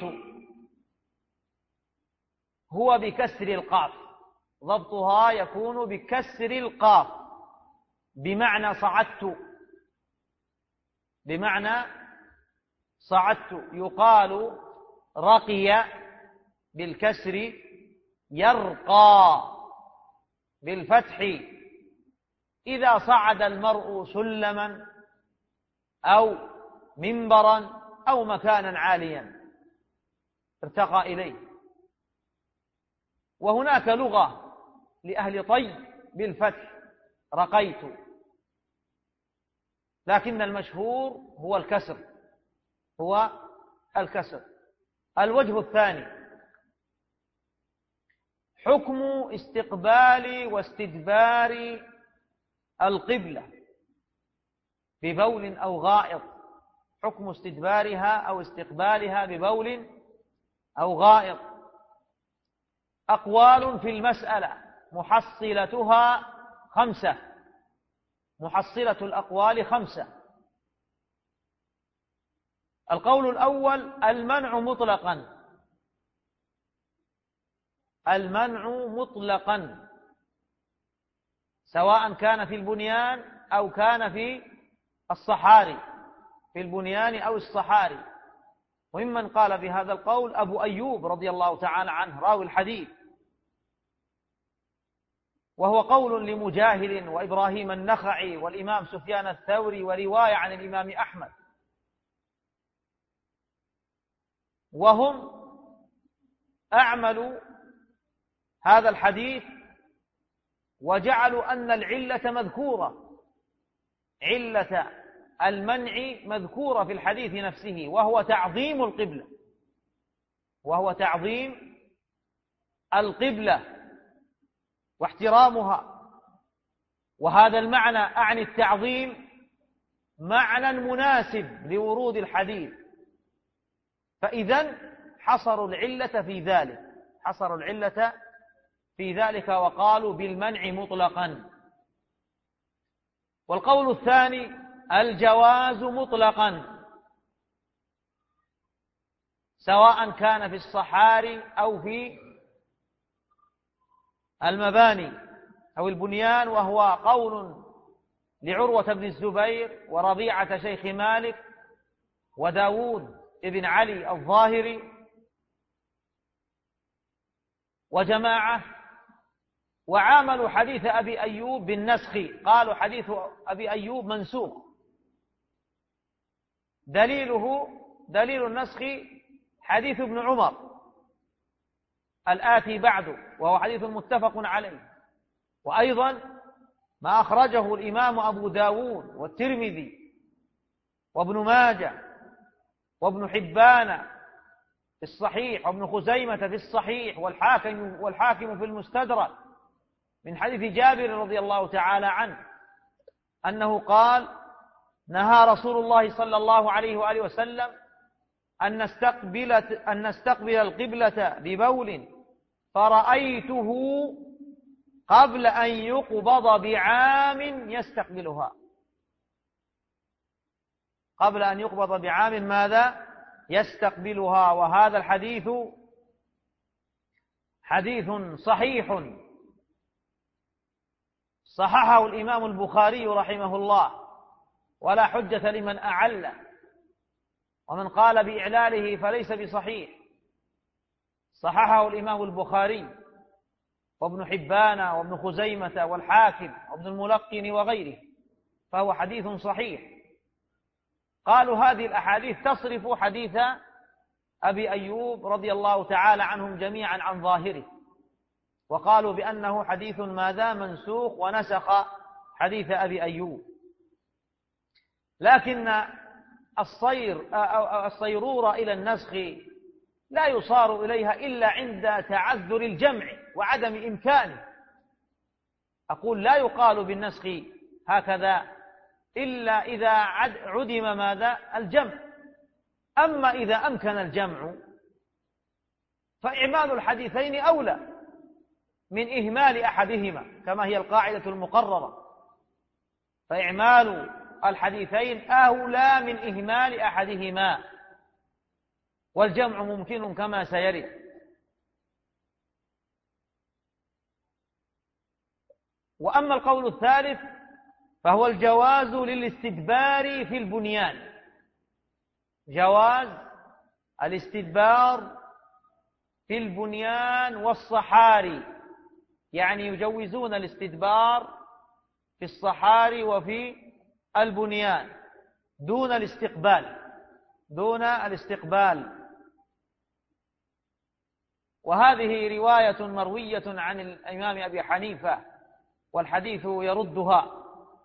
هو بكسر القاف، ضبطها يكون بكسر القاف بمعنى صعدت، بمعنى صعدت. يقال رقي بالكسر، يرقى بالفتح إذا صعد المرء سلما أو منبرا أو مكانا عاليا ارتقى إليه. وهناك لغة لأهل طي بالفتح رقيت، لكن المشهور هو الكسر، هو الكسر. الوجه الثاني حكم استقبال واستدبار القبلة ببول أو غائط، حكم استدبارها أو استقبالها ببول أو غائط. أقوال في المسألة محصلتها 5، محصلة الأقوال 5. القول الأول المنع مطلقا، المنع مطلقا سواء كان في البنيان أو كان في الصحاري، في البنيان أو الصحاري. وممن قال بهذا القول أبو أيوب رضي الله تعالى عنه راوي الحديث، وهو قول لمجاهد وإبراهيم النخعي والإمام سفيان الثوري ورواية عن الإمام أحمد، وهم أعملوا هذا الحديث وجعلوا أن العلة مذكورة، علة المنع مذكورة في الحديث نفسه، وهو تعظيم القبلة، وهو تعظيم القبلة واحترامها. وهذا المعنى أعني التعظيم معنى مناسب لورود الحديث، فإذن حصروا العلة في ذلك، حصروا العلة في ذلك وقالوا بالمنع مطلقا. والقول الثاني الجواز مطلقا سواء كان في الصحاري أو في المباني أو البنيان، وهو قول لعروة بن الزبير وربيعة شيخ مالك وداود ابن علي الظاهري وجماعة، وعاملوا حديث أبي أيوب بالنسخ، قالوا حديث أبي أيوب منسوخ. دليل النسخ حديث ابن عمر الآتي بعده، وهو حديث متفق عليه، وأيضا ما أخرجه الإمام أبو داود والترمذي وابن ماجه وابن حبان في الصحيح وابن خزيمة في الصحيح والحاكم في المستدرك من حديث جابر رضي الله تعالى عنه أنه قال: نهى رسول الله صلى الله عليه وآله وسلم أن نستقبل القبلة ببول فرأيته قبل أن يقبض بعام يستقبلها. قبل أن يقبض بعام ماذا؟ يستقبلها. وهذا الحديث حديث صحيح صححه الإمام البخاري رحمه الله، ولا حجة لمن أعله، ومن قال بإعلاله فليس بصحيح. صححه الإمام البخاري وابن حبان وابن خزيمة والحاكم وابن الملقن وغيره، فهو حديث صحيح. قالوا هذه الأحاديث تصرف حديث أبي أيوب رضي الله تعالى عنهم جميعا عن ظاهره، وقالوا بأنه حديث ماذا؟ منسوخ، ونسخ حديث أبي أيوب. لكن الصيرورة إلى النسخ لا يصار إليها إلا عند تعذر الجمع وعدم إمكانه. أقول لا يقال بالنسخ هكذا إلا إذا عدم ماذا؟ الجمع. أما إذا أمكن الجمع فإعمال الحديثين أولى من إهمال أحدهما، كما هي القاعدة المقررة، فإعمال الحديثين أولى من إهمال أحدهما، والجمع ممكن كما سيرد. وأما القول الثالث فهو الجواز للاستدبار في البنيان، جواز الاستدبار في البنيان والصحاري، يعني يجوزون الاستدبار في الصحاري وفي البنيان دون الاستقبال. وهذه رواية مروية عن الإمام أبي حنيفة، والحديث يردها.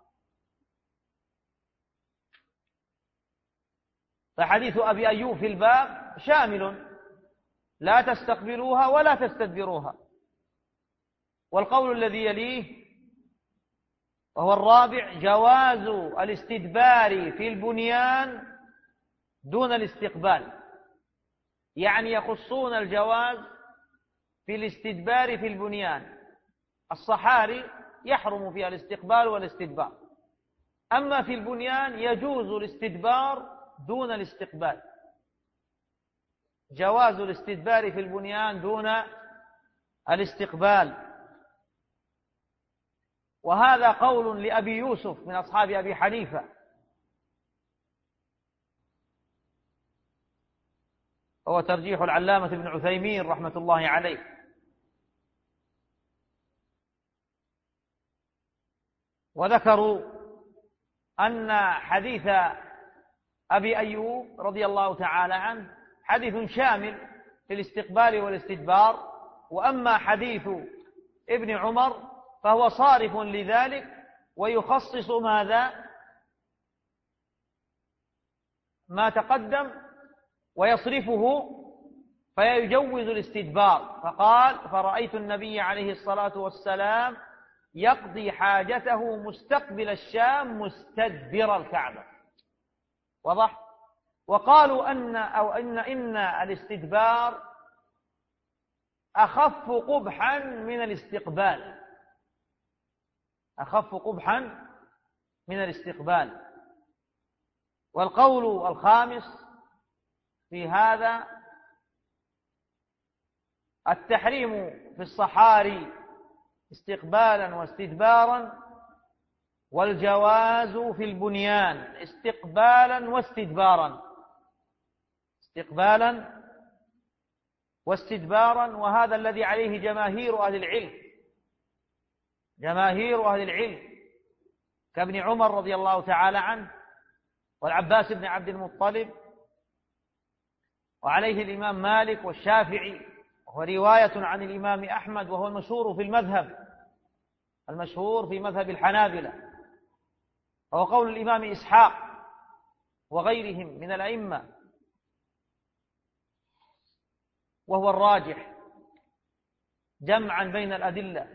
فحديث أبي أيوب في الباب شامل، لا تستقبلوها ولا تستدبروها. والقول الذي يليه وهو الرابع جواز الاستدبار في البنيان دون الاستقبال، يعني يخصون الجواز في الاستدبار في البنيان. الصحاري يحرم فيها الاستقبال والاستدبار، أما في البنيان يجوز الاستدبار دون الاستقبال. جواز الاستدبار في البنيان دون الاستقبال. وهذا قول لأبي يوسف من أصحاب أبي حنيفة، هو ترجيح العلامة ابن عثيمين رحمة الله عليه. وذكروا أن حديث أبي أيوب رضي الله تعالى عنه حديث شامل في الاستقبال والاستدبار، وأما حديث ابن عمر فهو صارف لذلك ويخصص ماذا؟ ما تقدم، ويصرفه فيجوز الاستدبار. فقال: فرأيت النبي عليه الصلاة والسلام يقضي حاجته مستقبل الشام مستدبر الكعبة. وضح. وقالوا إن الاستدبار أخف قبحا من الاستقبال، أخف قبحا من الاستقبال. والقول الخامس في هذا التحريم في الصحاري استقبالا واستدبارا، والجواز في البنيان استقبالا واستدبارا، استقبالا واستدبارا. وهذا الذي عليه جماهير أهل العلم، جماهير أهل العلم كابن عمر رضي الله تعالى عنه والعباس بن عبد المطلب، وعليه الإمام مالك والشافعي، ورواية عن الإمام أحمد وهو المشهور في المذهب، المشهور في مذهب الحنابلة، وهو قول الإمام إسحاق وغيرهم من الأئمة، وهو الراجح جمعا بين الأدلة.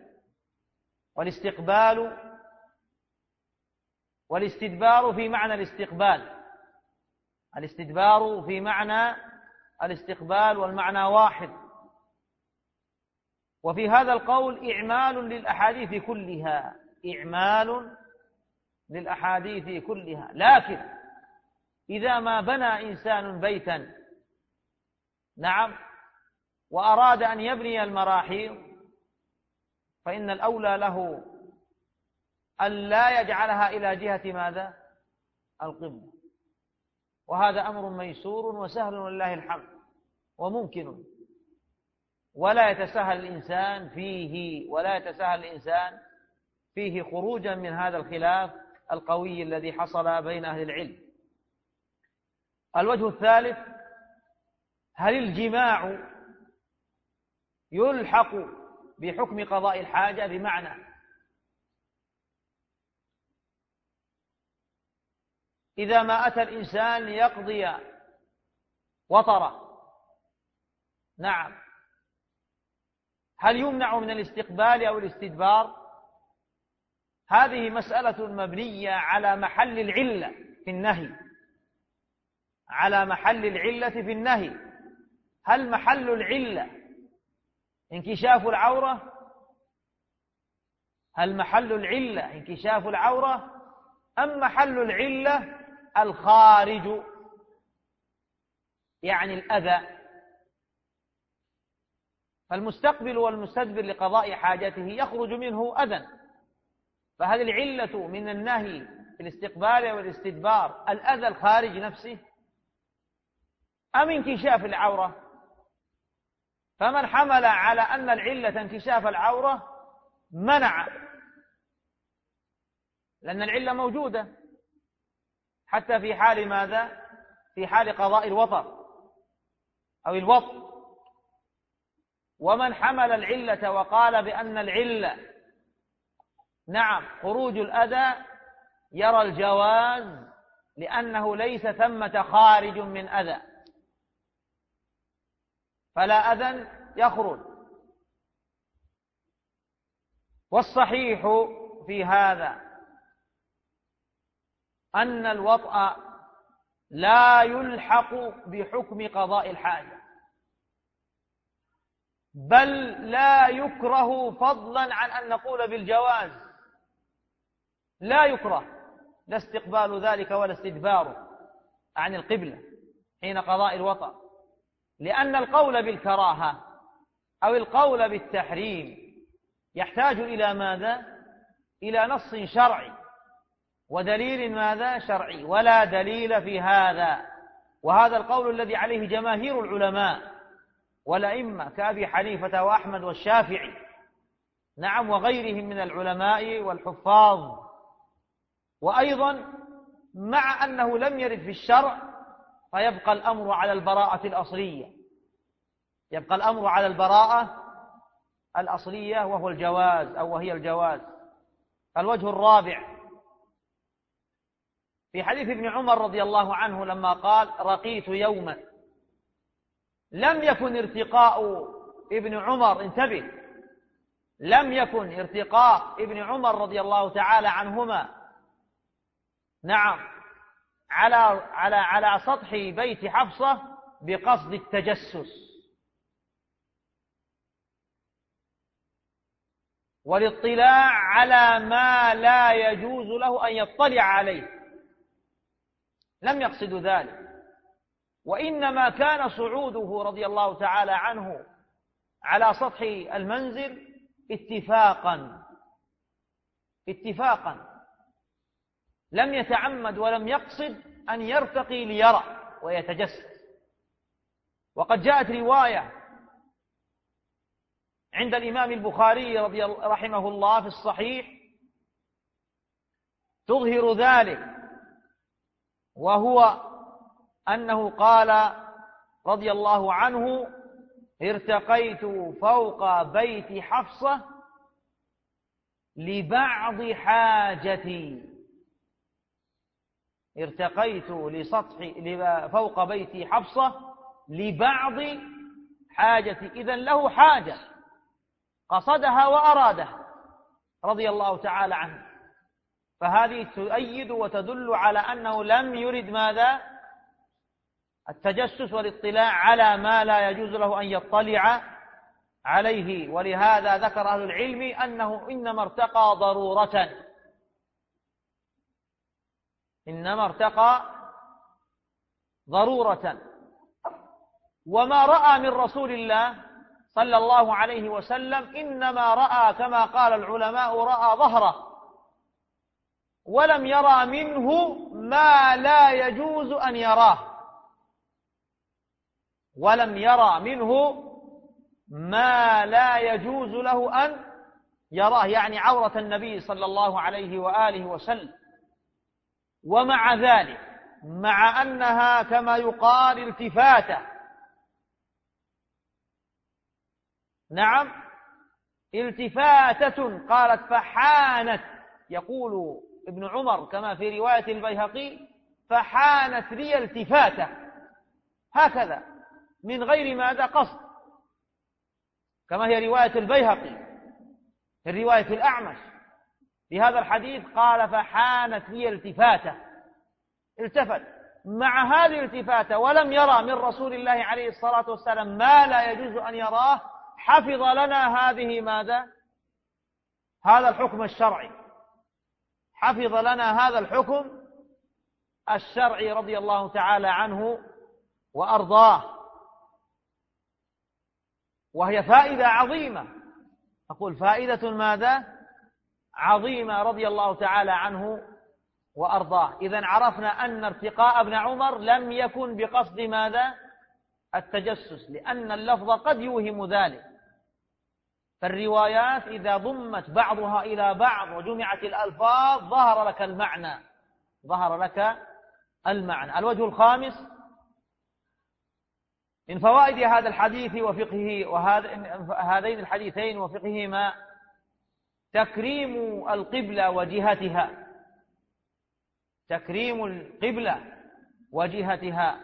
والاستدبار في معنى الاستقبال، الاستدبار في معنى الاستقبال، والمعنى واحد. وفي هذا القول إعمال للأحاديث كلها، إعمال للأحاديث كلها. لكن إذا ما بنى إنسان بيتا، نعم، وأراد أن يبني المراحيض، فإن الأولى له أن لا يجعلها إلى جهة ماذا؟ القبلة. وهذا أمر ميسور وسهل ولله الحمد وممكن، ولا يتساهل الإنسان فيه خروجا من هذا الخلاف القوي الذي حصل بين أهل العلم. الوجه الثالث: هل الجماع يلحق بحكم قضاء الحاجة؟ بمعنى إذا ما أتى الإنسان ليقضي وطرا، نعم، هل يمنع من الاستقبال أو الاستدبار؟ هذه مسألة مبنية على محل العلة في النهي، على محل العلة في النهي. هل محل العلة انكشاف العورة؟ هل محل العلة انكشاف العورة أم محل العلة الخارج، يعني الأذى؟ فالمستقبل والمستدبر لقضاء حاجته يخرج منه أذى، فهل العلة من النهي في الاستقبال والاستدبار الأذى الخارج نفسه أم انكشاف العورة؟ فمن حمل على أن العلة انكشاف العورة منع، لأن العلة موجودة حتى في حال ماذا؟ في حال قضاء الوطر أو الوطء. ومن حمل العلة وقال بأن العلة، نعم، خروج الأذى، يرى الجواز، لأنه ليس ثمة خارج من أذى، فلا أذى يخرج. والصحيح في هذا أن الوطأ لا يلحق بحكم قضاء الحاجة، بل لا يكره، فضلا عن أن نقول بالجواز، لا يكره لا استقبال ذلك ولا استدباره عن القبلة حين قضاء الوطأ، لأن القول بالكراهة أو القول بالتحريم يحتاج إلى ماذا؟ إلى نص شرعي ودليل ماذا؟ شرعي، ولا دليل في هذا. وهذا القول الذي عليه جماهير العلماء والأئمة كأبي حنيفة وأحمد والشافعي، نعم، وغيرهم من العلماء والحفاظ. وأيضا مع أنه لم يرد في الشرع، فيبقى الأمر على البراءة الأصلية، يبقى الأمر على البراءة الأصلية وهو الجواز أو وهي الجواز. الوجه الرابع: في حديث ابن عمر رضي الله عنه لما قال: رقيت يوما، لم يكن ارتقاء ابن عمر، انتبه، لم يكن ارتقاء ابن عمر رضي الله تعالى عنهما، نعم، على سطح بيت حفصة بقصد التجسس والاطلاع على ما لا يجوز له أن يطلع عليه، لم يقصد ذلك، وإنما كان صعوده رضي الله تعالى عنه على سطح المنزل اتفاقا لم يتعمد ولم يقصد أن يرتقي ليرى ويتجسس. وقد جاءت رواية عند الإمام البخاري رحمه الله في الصحيح تظهر ذلك، وهو أنه قال رضي الله عنه: ارتقيت فوق بيت حفصة لبعض حاجتي. ارتقيت فوق بيت حفصة لبعض حاجتي، إذن له حاجة قصدها وأرادها رضي الله تعالى عنه. فهذه تؤيد وتدل على أنه لم يرد ماذا؟ التجسس والاطلاع على ما لا يجوز له أن يطلع عليه. ولهذا ذكر أهل العلم أنه إنما ارتقى ضرورة. وما رأى من رسول الله صلى الله عليه وسلم إنما رأى كما قال العلماء رأى ظهره، ولم يرى منه ما لا يجوز أن يراه، له أن يراه، يعني عورة النبي صلى الله عليه وآله وسلم. ومع ذلك، مع أنها كما يقال التفاتة، نعم التفاتة، قالت فحانت، يقول ابن عمر كما في رواية البيهقي: فحانت لي التفاتة، هكذا من غير ماذا قصد، كما هي رواية البيهقي في رواية الأعمش بهذا الحديث، قال فحانت لي التفاتة، التفت مع هذه التفاتة ولم يرى من رسول الله عليه الصلاة والسلام ما لا يجوز أن يراه. حفظ لنا هذه ماذا؟ هذا الحكم الشرعي، حفظ لنا هذا الحكم الشرعي رضي الله تعالى عنه وأرضاه. وهي فائدة عظيمة، أقول فائدة ماذا؟ عظيمة رضي الله تعالى عنه وأرضاه. إذن عرفنا أن ارتقاء ابن عمر لم يكن بقصد ماذا؟ التجسس، لأن اللفظ قد يوهم ذلك. فالروايات إذا ضمت بعضها إلى بعض وجمعت الألفاظ ظهر لك المعنى. الوجه الخامس من فوائد هذا الحديث وفقهه، وهذين الحديثين وفقههما، تكريم القبلة وجهتها.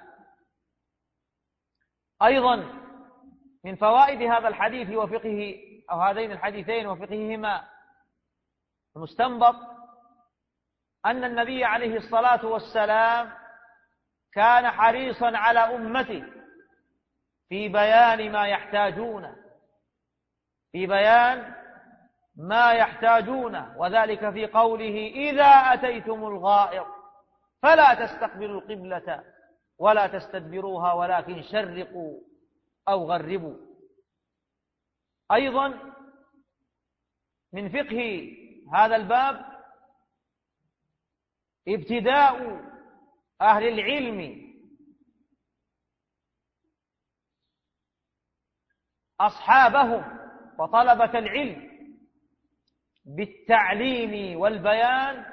أيضا من فوائد هذا الحديث وفقهه، أو هذين الحديثين وفقههما، المستنبط أن النبي عليه الصلاة والسلام كان حريصا على أمته في بيان ما يحتاجونه، وذلك في قوله: إذا أتيتم الغائط فلا تستقبلوا القبلة ولا تستدبروها ولكن شرقوا أو غربوا. أيضا من فقه هذا الباب ابتداء أهل العلم أصحابهم وطلبة العلم بالتعليم والبيان،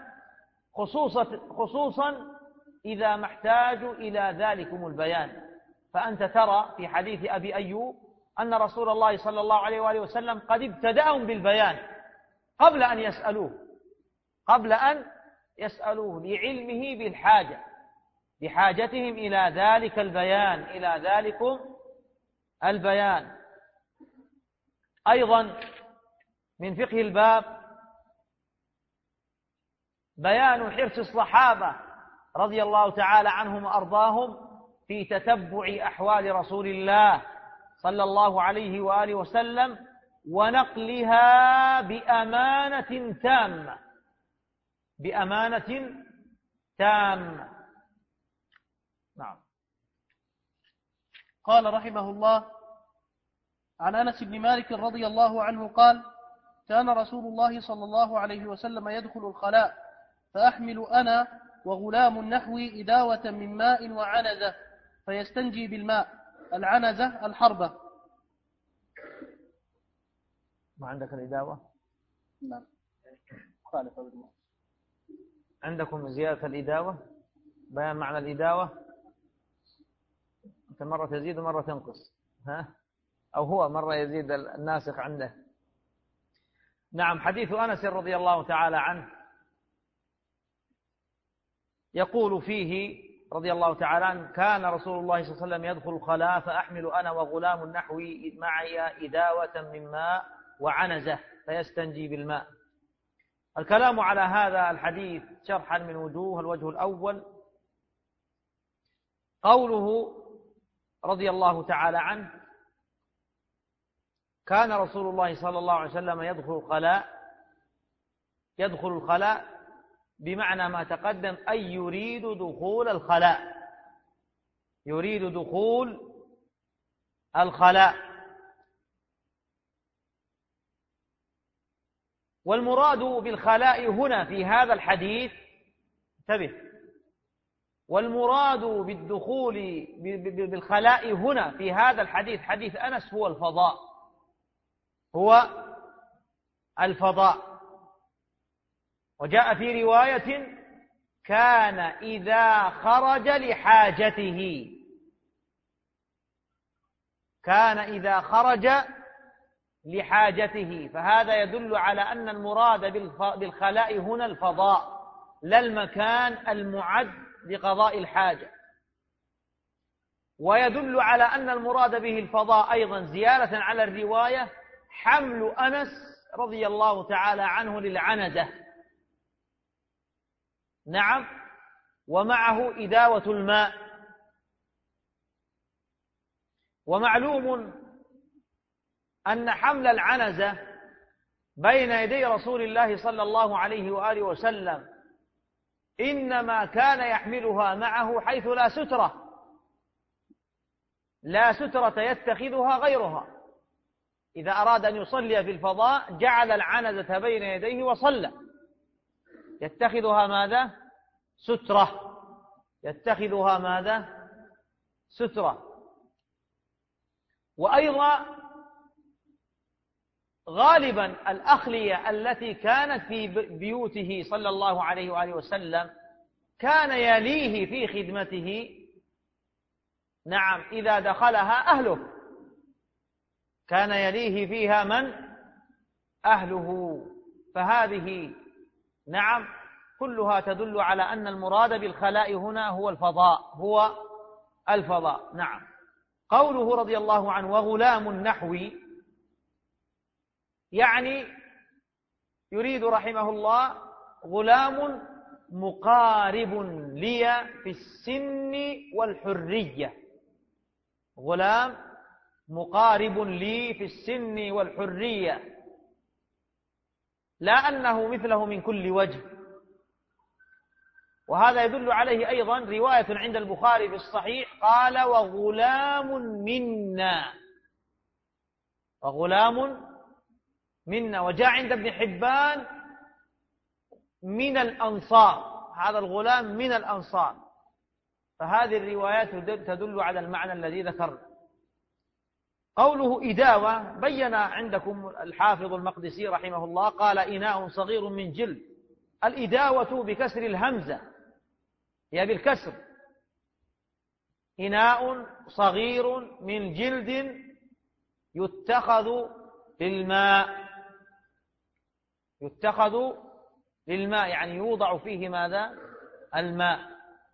خصوصا إذا ما احتاجوا إلى ذلكم البيان. فأنت ترى في حديث أبي أيوب أن رسول الله صلى الله عليه وآله وسلم قد ابتدأهم بالبيان قبل أن يسألوه لعلمه بحاجتهم إلى ذلكم البيان. أيضا من فقه الباب بيان حرص الصحابة رضي الله تعالى عنهم وأرضاهم في تتبع أحوال رسول الله صلى الله عليه وآله وسلم ونقلها بأمانة تامة. نعم.
قال رحمه الله: عن أنس بن مالك رضي الله عنه قال: كان رسول الله صلى الله عليه وسلم يدخل الخلاء فأحمل أنا وغلام نحوي إداوة من ماء وعنزة فيستنجي بالماء. العنزة الحربة.
ما عندك الإداوة؟
نعم.
عندكم زيادة الإداوة، بيان معنى الإداوة؟ أنت مرة تزيد ومرة تنقص، ها؟ أو هو مرة يزيد الناسخ عنده. نعم. حديث أنس رضي الله تعالى عنه يقول فيه رضي الله تعالى عنه: كان رسول الله صلى الله عليه وسلم يدخل الخلاء فأحمل أنا وغلام نحوي معي إداوة من ماء وعنزة فيستنجي بالماء. الكلام على هذا الحديث شرحا من وجوه. الوجه الأول قوله رضي الله تعالى عنه: كان رسول الله صلى الله عليه وسلم يدخل الخلاء بمعنى ما تقدم، أي يريد دخول الخلاء، يريد دخول الخلاء. والمراد بالخلاء هنا في هذا الحديث، انتبه، والمراد بالدخول بالخلاء هنا في هذا الحديث، حديث أنس، هو الفضاء، هو الفضاء. وجاء في رواية: كان إذا خرج لحاجته، كان إذا خرج لحاجته. فهذا يدل على أن المراد بالخلاء هنا الفضاء، لا المكان المعد لقضاء الحاجة. ويدل على أن المراد به الفضاء أيضا زيادة على الرواية حمل أنس رضي الله تعالى عنه للعنزة، نعم، ومعه إداوة الماء. ومعلوم أن حمل العنزة بين يدي رسول الله صلى الله عليه وآله وسلم إنما كان يحملها معه حيث لا سترة، لا سترة يتخذها غيرها. إذا أراد أن يصلي في الفضاء جعل العنزة بين يديه وصلى، يتخذها ماذا؟ سترة، يتخذها ماذا؟ سترة. وأيضا غالبا الأخلية التي كانت في بيوته صلى الله عليه وآله وسلم كان يليه في خدمته، نعم، إذا دخلها أهله كان يليه فيها من؟ أهله. فهذه نعم كلها تدل على أن المراد بالخلاء هنا هو الفضاء، هو الفضاء. نعم. قوله رضي الله عنه: وغلام نحوي، يعني يريد رحمه الله غلام مقارب لي في السن والحرية، غلام مقارب لي في السن والحرية، لا أنه مثله من كل وجه. وهذا يدل عليه أيضا رواية عند البخاري في الصحيح قال: وغلام منا، وغلام منا. وجاء عند ابن حبان من الأنصار، هذا الغلام من الأنصار. فهذه الروايات تدل على المعنى الذي ذكرنا. قوله إداوة بين عندكم الحافظ المقدسي رحمه الله قال: إناء صغير من جلد. الإداوة بكسر الهمزة، هي بالكسر، إناء صغير من جلد يتخذ للماء، يتخذ للماء يعني يوضع فيه ماذا؟ الماء.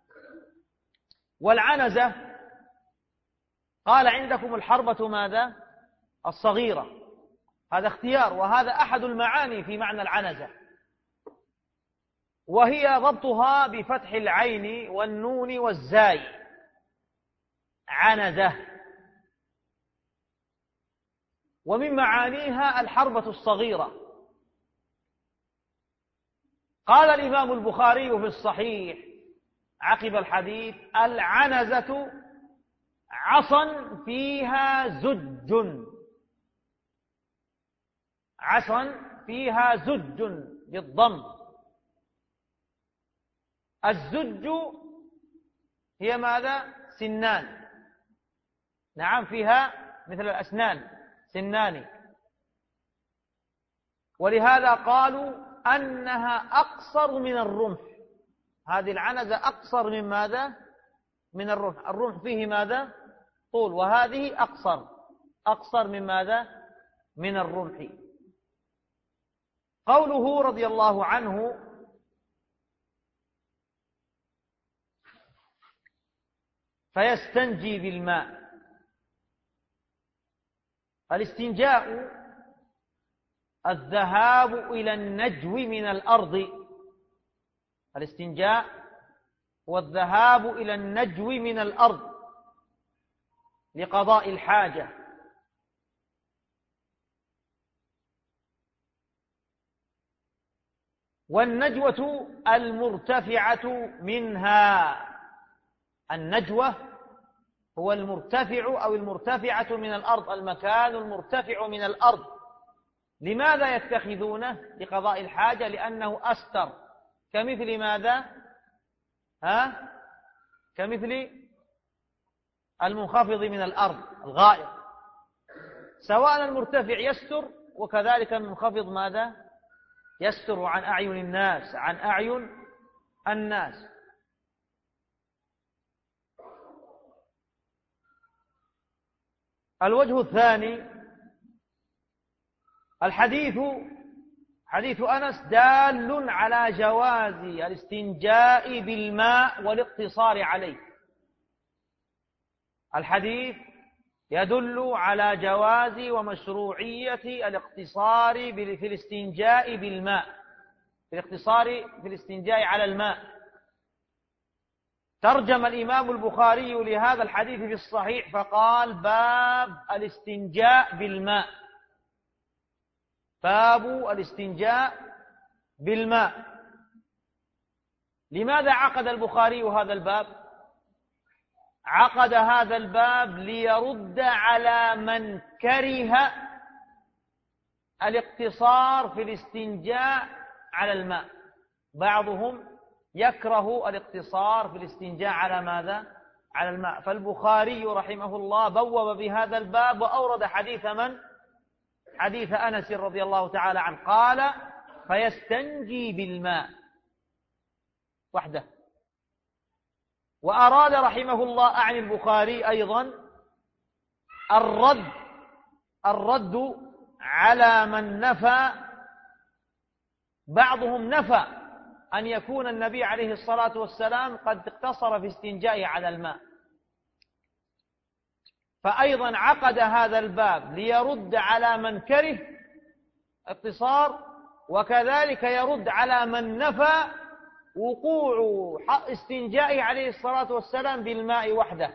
والعنزة قال عندكم الحربة ماذا؟ الصغيرة. هذا اختيار، وهذا أحد المعاني في معنى العنزة، وهي ضبطها بفتح العين والنون والزاي، عنزة. ومن معانيها الحربة الصغيرة. قال الإمام البخاري في الصحيح عقب الحديث: العنزة عصا فيها زج، عصا فيها زج بالضم. الزج هي ماذا؟ سنان. نعم، فيها مثل الأسنان سنان، ولهذا قالوا أنها أقصر من الرمح. هذه العنزة أقصر من ماذا؟ من الرمح. الرمح فيه ماذا؟ طول، وهذه أقصر من ماذا؟ من الرمح. قوله رضي الله عنه: فيستنجي بالماء. الاستنجاء الذهاب إلى النجو من الأرض. الاستنجاء والذهاب إلى النجو من الأرض لقضاء الحاجة. والنجوة المرتفعة منها. النجوة هو المرتفع أو المرتفعة من الأرض، المكان المرتفع من الأرض. لماذا يتخذونه لقضاء الحاجة؟ لأنه أستر. كمثل ماذا؟ كمثل المنخفض من الأرض، الغائط. سواء المرتفع يستر، وكذلك المنخفض ماذا؟ يستر عن أعين الناس، عن أعين الناس. الوجه الثاني: حديث أنس دال على جواز الاستنجاء بالماء والاقتصار عليه. الحديث يدل على جواز ومشروعية الاقتصار في الاستنجاء بالماء، في الاقتصار في الاستنجاء على الماء. ترجم الإمام البخاري لهذا الحديث في الصحيح فقال: باب الاستنجاء بالماء. باب الاستنجاء بالماء. لماذا عقد البخاري هذا الباب؟ عقد هذا الباب ليرد على من كره الاقتصار في الاستنجاء على الماء. بعضهم يكره الاقتصار في الاستنجاء على ماذا؟ على الماء. فالبخاري رحمه الله بوب بهذا الباب وأورد حديث من؟ حديث أنس رضي الله تعالى عنه، قال: فيستنجي بالماء وحده. وأراد رحمه الله عن البخاري أيضا الرد على من نفى. بعضهم نفى أن يكون النبي عليه الصلاة والسلام قد اقتصر في استنجائه على الماء، فأيضا عقد هذا الباب ليرد على من كره اقتصار، وكذلك يرد على من نفى وقوع استنجائه عليه الصلاة والسلام بالماء وحده.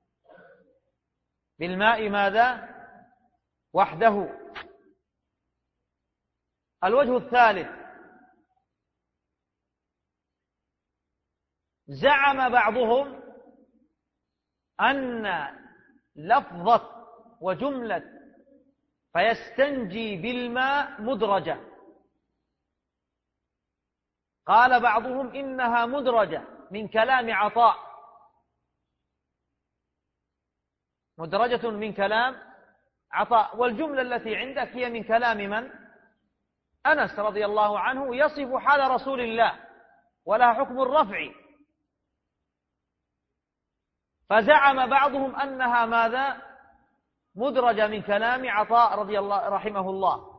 بالماء ماذا؟ وحده. الوجه الثالث: زعم بعضهم أن لفظة وجملة فيستنجي بالماء مدرجة. قال بعضهم إنها مدرجة من كلام عطاء، مدرجة من كلام عطاء، والجملة التي عندك هي من كلام من؟ أنس رضي الله عنه، يصف حال رسول الله ولها حكم الرفع. فزعم بعضهم أنها ماذا؟ مدرجة من كلام عطاء رضي الله رحمه الله،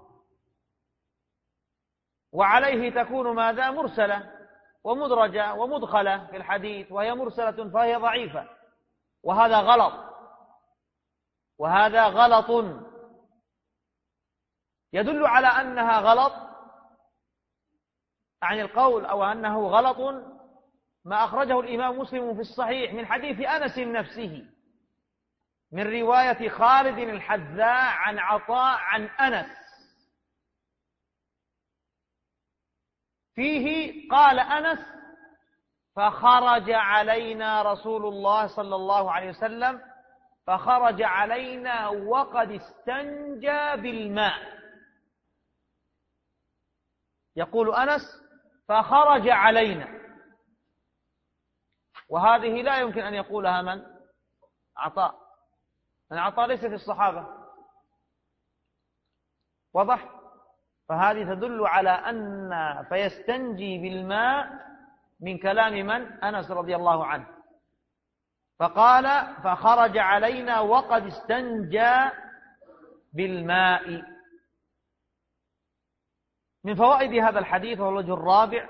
وعليه تكون ماذا؟ مرسلة ومدرجة ومدخلة في الحديث، وهي مرسلة فهي ضعيفة. وهذا غلط، وهذا غلط. يدل على أنها غلط عن القول أو أنه غلط ما أخرجه الإمام مسلم في الصحيح من حديث أنس نفسه، من رواية خالد الحذاء عن عطاء عن أنس، فيه قال أنس: فخرج علينا رسول الله صلى الله عليه وسلم، فخرج علينا وقد استنجى بالماء. يقول أنس فخرج علينا، وهذه لا يمكن أن يقولها من؟ عطاء، لأن عطاء ليس في الصحابة، واضح؟ فهذه تدل على أن فيستنجي بالماء من كلام من؟ أنس رضي الله عنه. فقال فخرج علينا وقد استنجى بالماء. من فوائد هذا الحديث وهو الوجه الرابع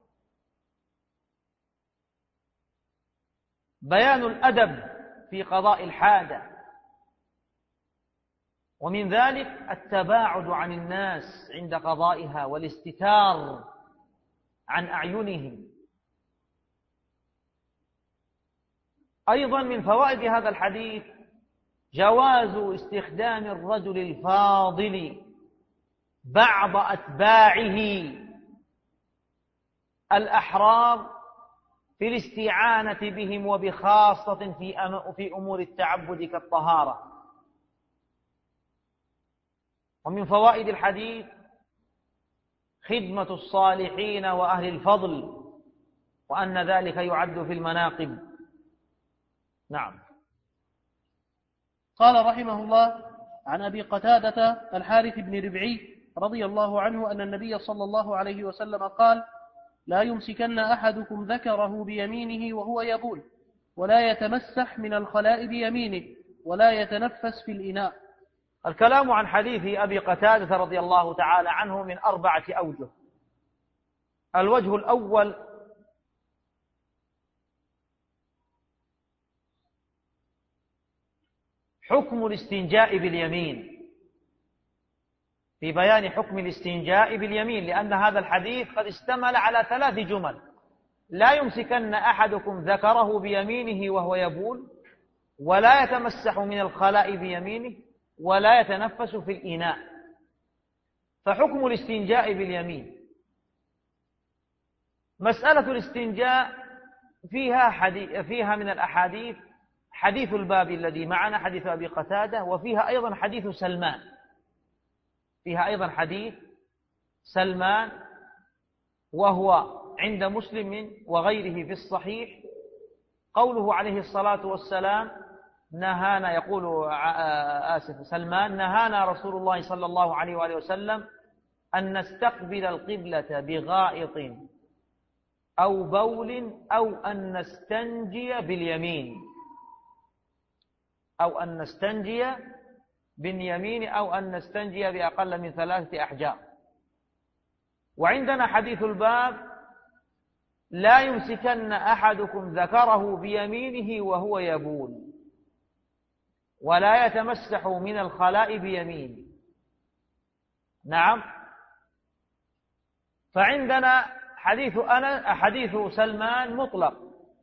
بيان الأدب في قضاء الحاجة، ومن ذلك التباعد عن الناس عند قضائها والاستتار عن أعينهم. أيضا من فوائد هذا الحديث جواز استخدام الرجل الفاضل بعض أتباعه الأحرار في الاستعانة بهم، وبخاصة في أمور التعبد كالطهارة. ومن فوائد الحديث خدمة الصالحين وأهل الفضل، وأن ذلك يعد في المناقب. نعم.
قال رحمه الله: عن أبي قتادة الحارث بن ربعي رضي الله عنه أن النبي صلى الله عليه وسلم قال: لا يمسكن أحدكم ذكره بيمينه وهو يبول، ولا يتمسح من الخلاء بيمينه، ولا يتنفس في الإناء.
الكلام عن حديث أبي قتادة رضي الله تعالى عنه من 4 أوجه. الوجه الأول حكم الاستنجاء باليمين، في بيان حكم الاستنجاء باليمين، لأن هذا الحديث قد اشتمل على 3 جمل: لا يمسكن أحدكم ذكره بيمينه وهو يبول، ولا يتمسح من الخلاء بيمينه، ولا يتنفس في الإناء. فحكم الاستنجاء باليمين، مسألة الاستنجاء فيها من الأحاديث حديث الباب الذي معنا حديث أبي قتادة، وفيها أيضا حديث سلمان، وهو عند مسلم وغيره في الصحيح، قوله عليه الصلاة والسلام نهانا، يقول سلمان: نهانا رسول الله صلى الله عليه وآله وسلم أن نستقبل القبلة بغائط أو بول أو أن نستنجي باليمين، أو أن نستنجي باليمين، أو أن نستنجي بأقل من 3 أحجار. وعندنا حديث الباب: لا يمسكن أحدكم ذكره بيمينه وهو يبول، ولا يتمسح من الخلاء بيمينه. نعم. فعندنا حديث سلمان مطلق،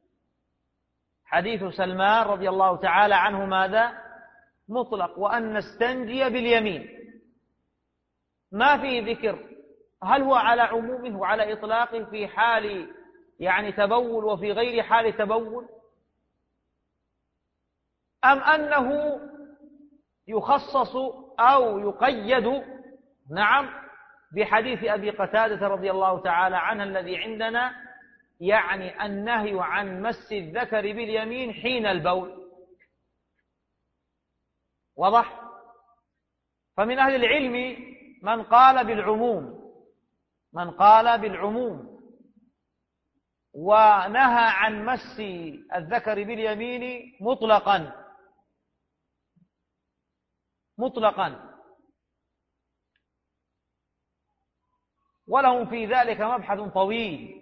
حديث سلمان رضي الله تعالى عنه ماذا؟ مطلق، وأن نستنجي باليمين، ما فيه ذكر هل هو على عمومه وعلى إطلاقه في حال تبول وفي غير حال تبول، أم أنه يخصص أو يقيد بحديث أبي قتادة رضي الله تعالى عنه الذي عندنا، النهي عن مس الذكر باليمين حين البول. واضح؟ فمن أهل العلم من قال بالعموم ونهى عن مس الذكر باليمين مطلقا، ولهم في ذلك مبحث طويل.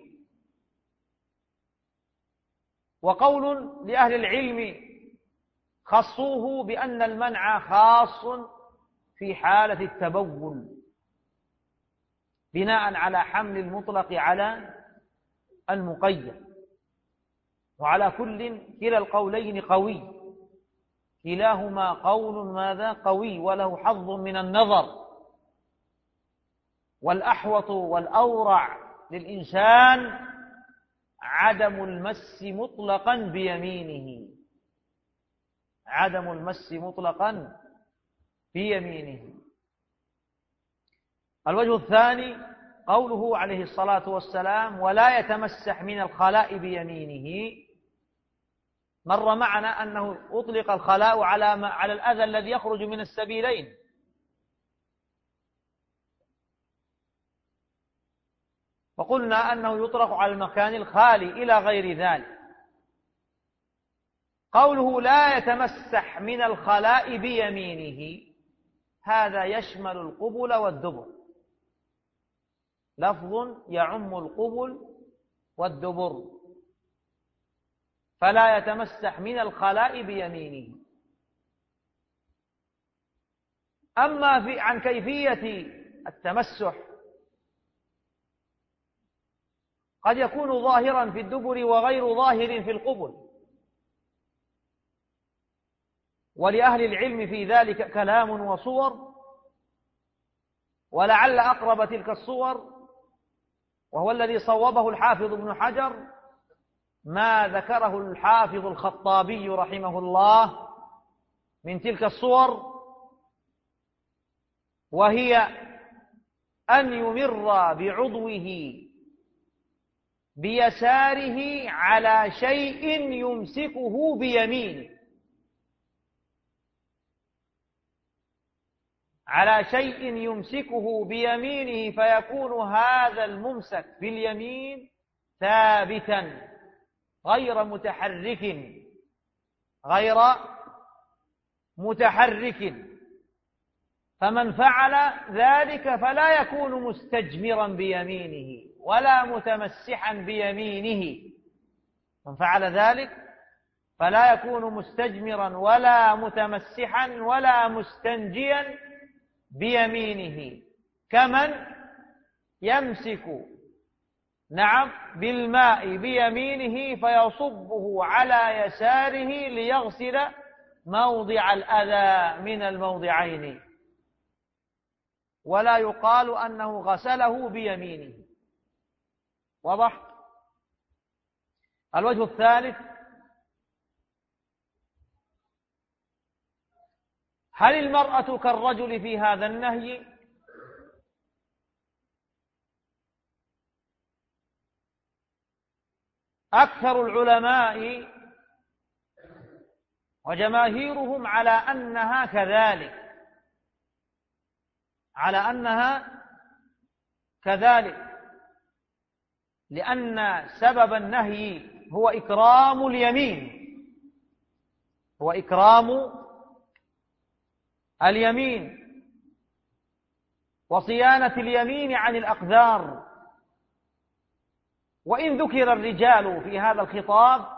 وقول لأهل العلم خصوه بأن المنع خاص في حالة التبول، بناء على حمل المطلق على المقيد. وعلى كلا القولين قوي، كلاهما قول ماذا؟ قوي، وله حظ من النظر. والأحوط والأورع للإنسان عدم المس مطلقا بيمينه، عدم المس مطلقا بيمينه. الوجه الثاني قوله عليه الصلاة والسلام ولا يتمسح من الخلاء بيمينه، مر معنا أنه أطلق الخلاء على الأذى الذي يخرج من السبيلين، وقلنا أنه يطلق على المكان الخالي إلى غير ذلك. قوله لا يتمسح من الخلاء بيمينه هذا يشمل القبل والدبر، لفظ يعم القبل والدبر، فلا يتمسح من الخلاء بيمينه. أما عن كيفية التمسح قد يكون ظاهرا في الدبر وغير ظاهر في القبل، ولأهل العلم في ذلك كلام وصور، ولعل أقرب تلك الصور وهو الذي صوبه الحافظ ابن حجر ما ذكره الحافظ الخطابي رحمه الله من تلك الصور، وهي أن يمر بعضوه بيساره على شيء يمسكه بيمينه، على شيء يمسكه بيمينه، فيكون هذا الممسك باليمين ثابتا غير متحرك. فمن فعل ذلك فلا يكون مستجمرا بيمينه ولا متمسحا بيمينه، من فعل ذلك فلا يكون مستجمرا ولا متمسحا ولا مستنجيا بيمينه، كمن يمسك بالماء بيمينه فيصبه على يساره ليغسل موضع الأذى من الموضعين، ولا يقال أنه غسله بيمينه. واضح؟ الوجه الثالث: هل المرأة كالرجل في هذا النهي؟ أكثر العلماء وجماهيرهم على أنها كذلك، لأن سبب النهي هو إكرام اليمين وصيانة اليمين عن الأقدار. وإن ذكر الرجال في هذا الخطاب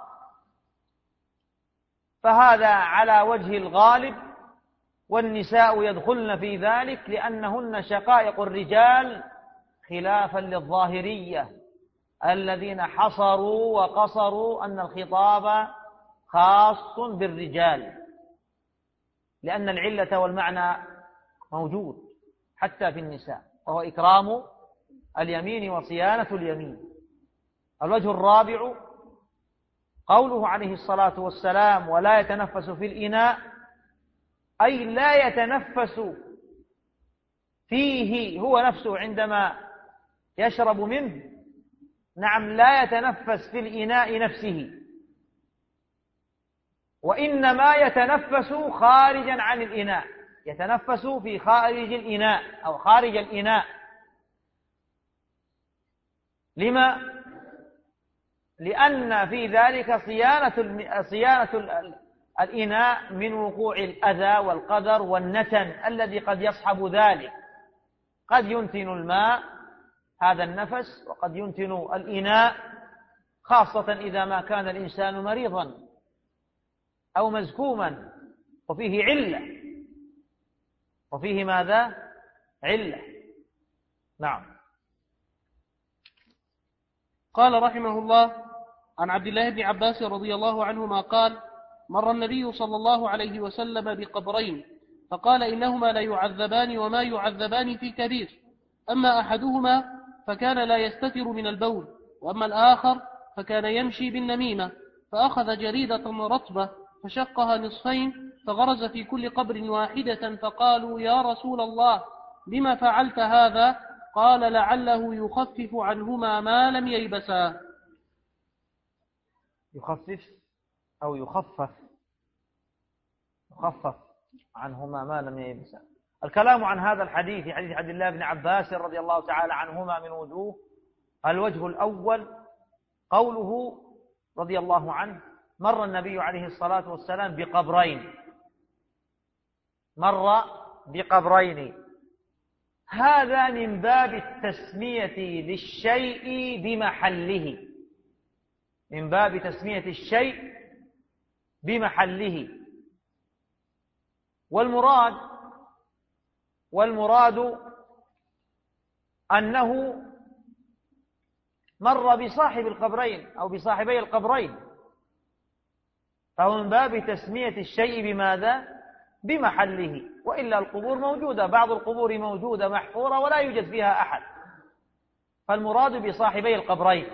فهذا على وجه الغالب، والنساء يدخلن في ذلك لأنهن شقائق الرجال، خلافا للظاهرية الذين حصروا وقصروا أن الخطاب خاص بالرجال، لأن العلة والمعنى موجود حتى في النساء، وهو إكرام اليمين وصيانة اليمين. الوجه الرابع: قوله عليه الصلاة والسلام ولا يتنفس في الإناء، أي لا يتنفس فيه هو نفسه عندما يشرب منه، لا يتنفس في الإناء نفسه، وإنما يتنفس خارجا عن الإناء، يتنفس في خارج الإناء أو خارج الإناء. لما؟ لأن في ذلك صيانة الإناء من وقوع الأذى والقدر والنتن الذي قد يصحب ذلك، قد ينتن الماء هذا النفس، وقد ينتن الإناء، خاصة إذا ما كان الإنسان مريضا أو مزكوما وفيه علة، وفيه ماذا؟ علة. نعم.
قال رحمه الله: عن عبد الله بن عباس رضي الله عنهما قال: مر النبي صلى الله عليه وسلم بقبرين فقال: إنهما لا يعذبان وما يعذبان في كبير، أما أحدهما فكان لا يستتر من البول، وأما الآخر فكان يمشي بالنميمة، فأخذ جريدة رطبة فشقها نصفين فغرز في كل قبر واحدة، فقالوا: يا رسول الله لما فعلت هذا؟ قال لعله يخفف عنهما ما لم ييبسا.
يخفف أو يخفف عنهما ما لم ييبسا. الكلام عن هذا الحديث في حديث عبد الله بن عباس رضي الله تعالى عنهما من وجوه. الوجه الأول قوله رضي الله عنه: مر النبي عليه الصلاة والسلام بقبرين. هذا من باب التسمية للشيء بمحله، من باب تسمية الشيء بمحله. والمراد أنه مر بصاحب القبرين أو بصاحبي القبرين، فهو من باب تسمية الشيء بماذا؟ بمحله. وإلا القبور موجودة، بعض القبور موجودة محفورة ولا يوجد فيها أحد، فالمراد بصاحبي القبرين.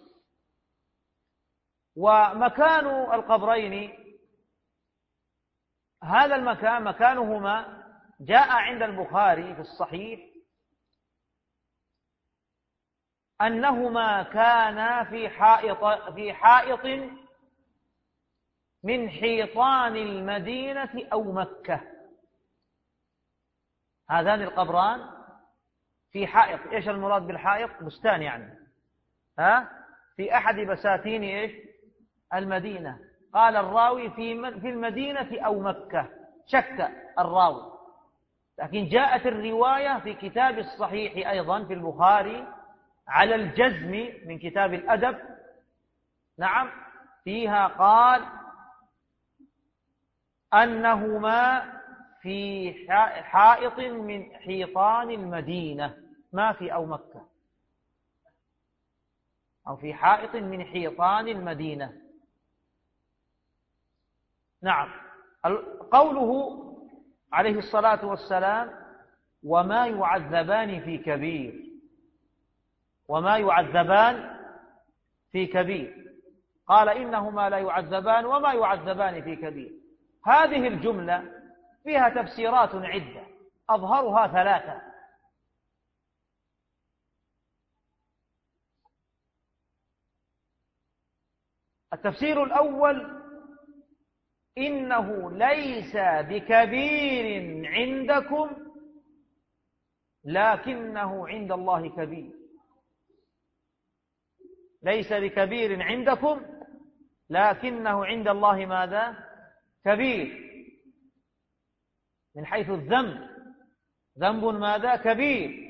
ومكان القبرين، هذا المكان مكانهما جاء عند البخاري في الصحيح أنهما كانا في حائط من حيطان المدينة أو مكة. هذان القبران في حائط. إيش المراد بالحائط؟ بستان يعني، في أحد بساتين إيش؟ المدينة. قال الراوي في المدينة أو مكة، شك الراوي، لكن جاءت الرواية في كتاب الصحيح أيضا في البخاري على الجزم من كتاب الأدب، نعم، فيها قال أنهما في حائط من حيطان المدينة، ما في أو مكة، أو في حائط من حيطان المدينة. نعم. قوله عليه الصلاة والسلام: وما يعذبان في كبير، وما يعذبان في كبير، قال إنهما لا يعذبان وما يعذبان في كبير. هذه الجملة فيها تفسيرات عدة، أظهرها ثلاثة. التفسير الأول: إنه ليس بكبير عندكم لكنه عند الله كبير. ليس بكبير عندكم لكنه عند الله ماذا؟ كبير. من حيث الذنب، ذنب ماذا؟ كبير.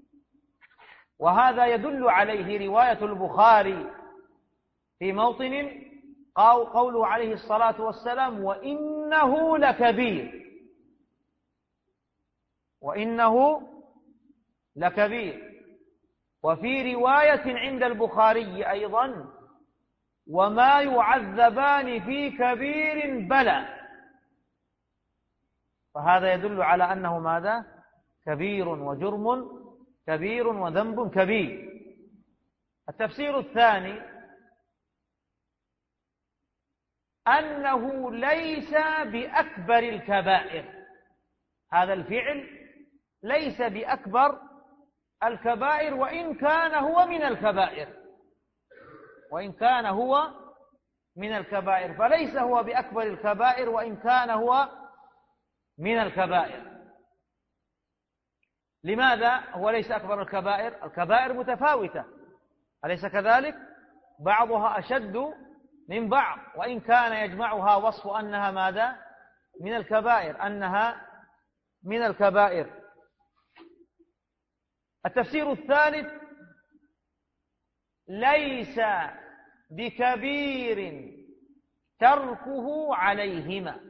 وهذا يدل عليه رواية البخاري في موطن قوله عليه الصلاة والسلام: وإنه لكبير، وإنه لكبير. وفي رواية عند البخاري أيضا: وما يعذبان في كبير بلى. فهذا يدل على أنه ماذا؟ كبير، وجرم كبير، وذنب كبير. التفسير الثاني: أنه ليس بأكبر الكبائر. هذا الفعل ليس بأكبر الكبائر، وإن كان هو من الكبائر، وإن كان هو من الكبائر، فليس هو بأكبر الكبائر وإن كان هو من الكبائر. لماذا هو ليس أكبر الكبائر؟ الكبائر متفاوتة، أليس كذلك؟ بعضها أشد من بعض، وإن كان يجمعها وصف أنها ماذا؟ من الكبائر، أنها من الكبائر. التفسير الثالث: ليس بكبير تركه عليهما،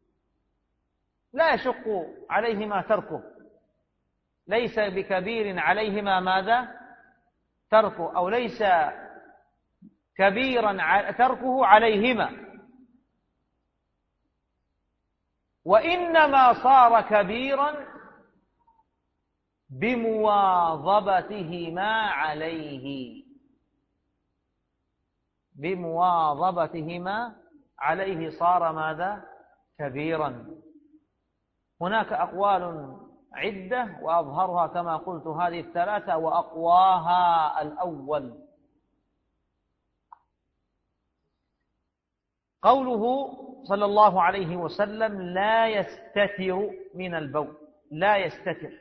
لا يشق عليهما تركه. ليس بكبير عليهما ماذا؟ تركه، أو ليس كبيرا تركه عليهما، وإنما صار كبيرا بمواظبتهما عليه، بمواظبتهما عليه صار ماذا؟ كبيرا. هناك أقوال عدة، وأظهرها كما قلت هذه الثلاثة، وأقواها الأول. قوله صلى الله عليه وسلم لا يستتر من البول، لا يستتر،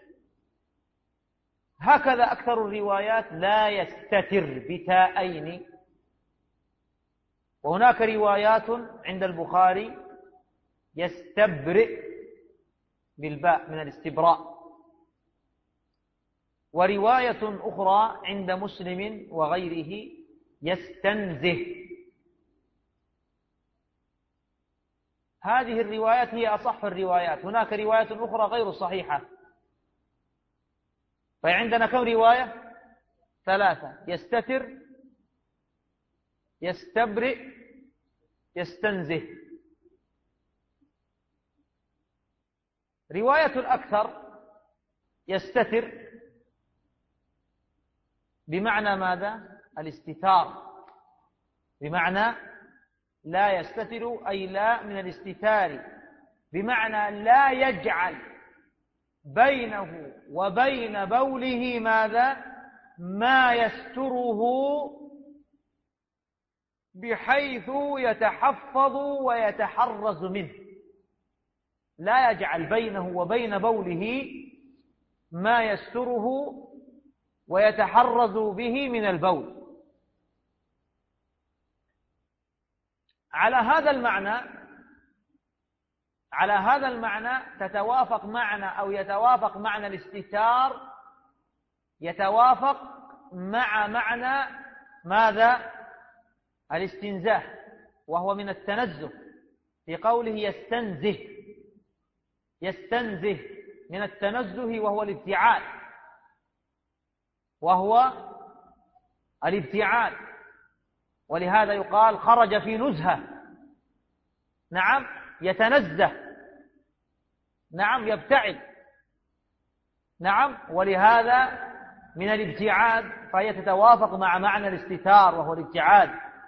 هكذا أكثر الروايات لا يستتر بتاءين، وهناك روايات عند البخاري يستبرئ بالباء من الاستبراء، ورواية أخرى عند مسلم وغيره يستنزه. هذه الروايات هي أصح الروايات، هناك روايات أخرى غير صحيحة. فعندنا كم رواية؟ ثلاثة: يستتر، يستبرئ، يستنزه. رواية الأكثر يستتر بمعنى ماذا؟ الاستتار، بمعنى لا يستتر أي لا من الاستتار، بمعنى لا يجعل بينه وبين بوله ماذا؟ ما يستره بحيث يتحفظ ويتحرز منه، لا يجعل بينه وبين بوله ما يستره ويتحرز به من البول. على هذا المعنى تتوافق معنى أو يتوافق معنى الاستتار، يتوافق مع معنى ماذا؟ الاستنزاه، وهو من التنزه، في قوله يستنزه، يستنزه من التنزه وهو الابتعاد، ولهذا يقال خرج في نزهة. نعم، يتنزه، نعم، يبتعد، نعم، ولهذا من الابتعاد، فهي تتوافق مع معنى الاستتار وهو الابتعاد.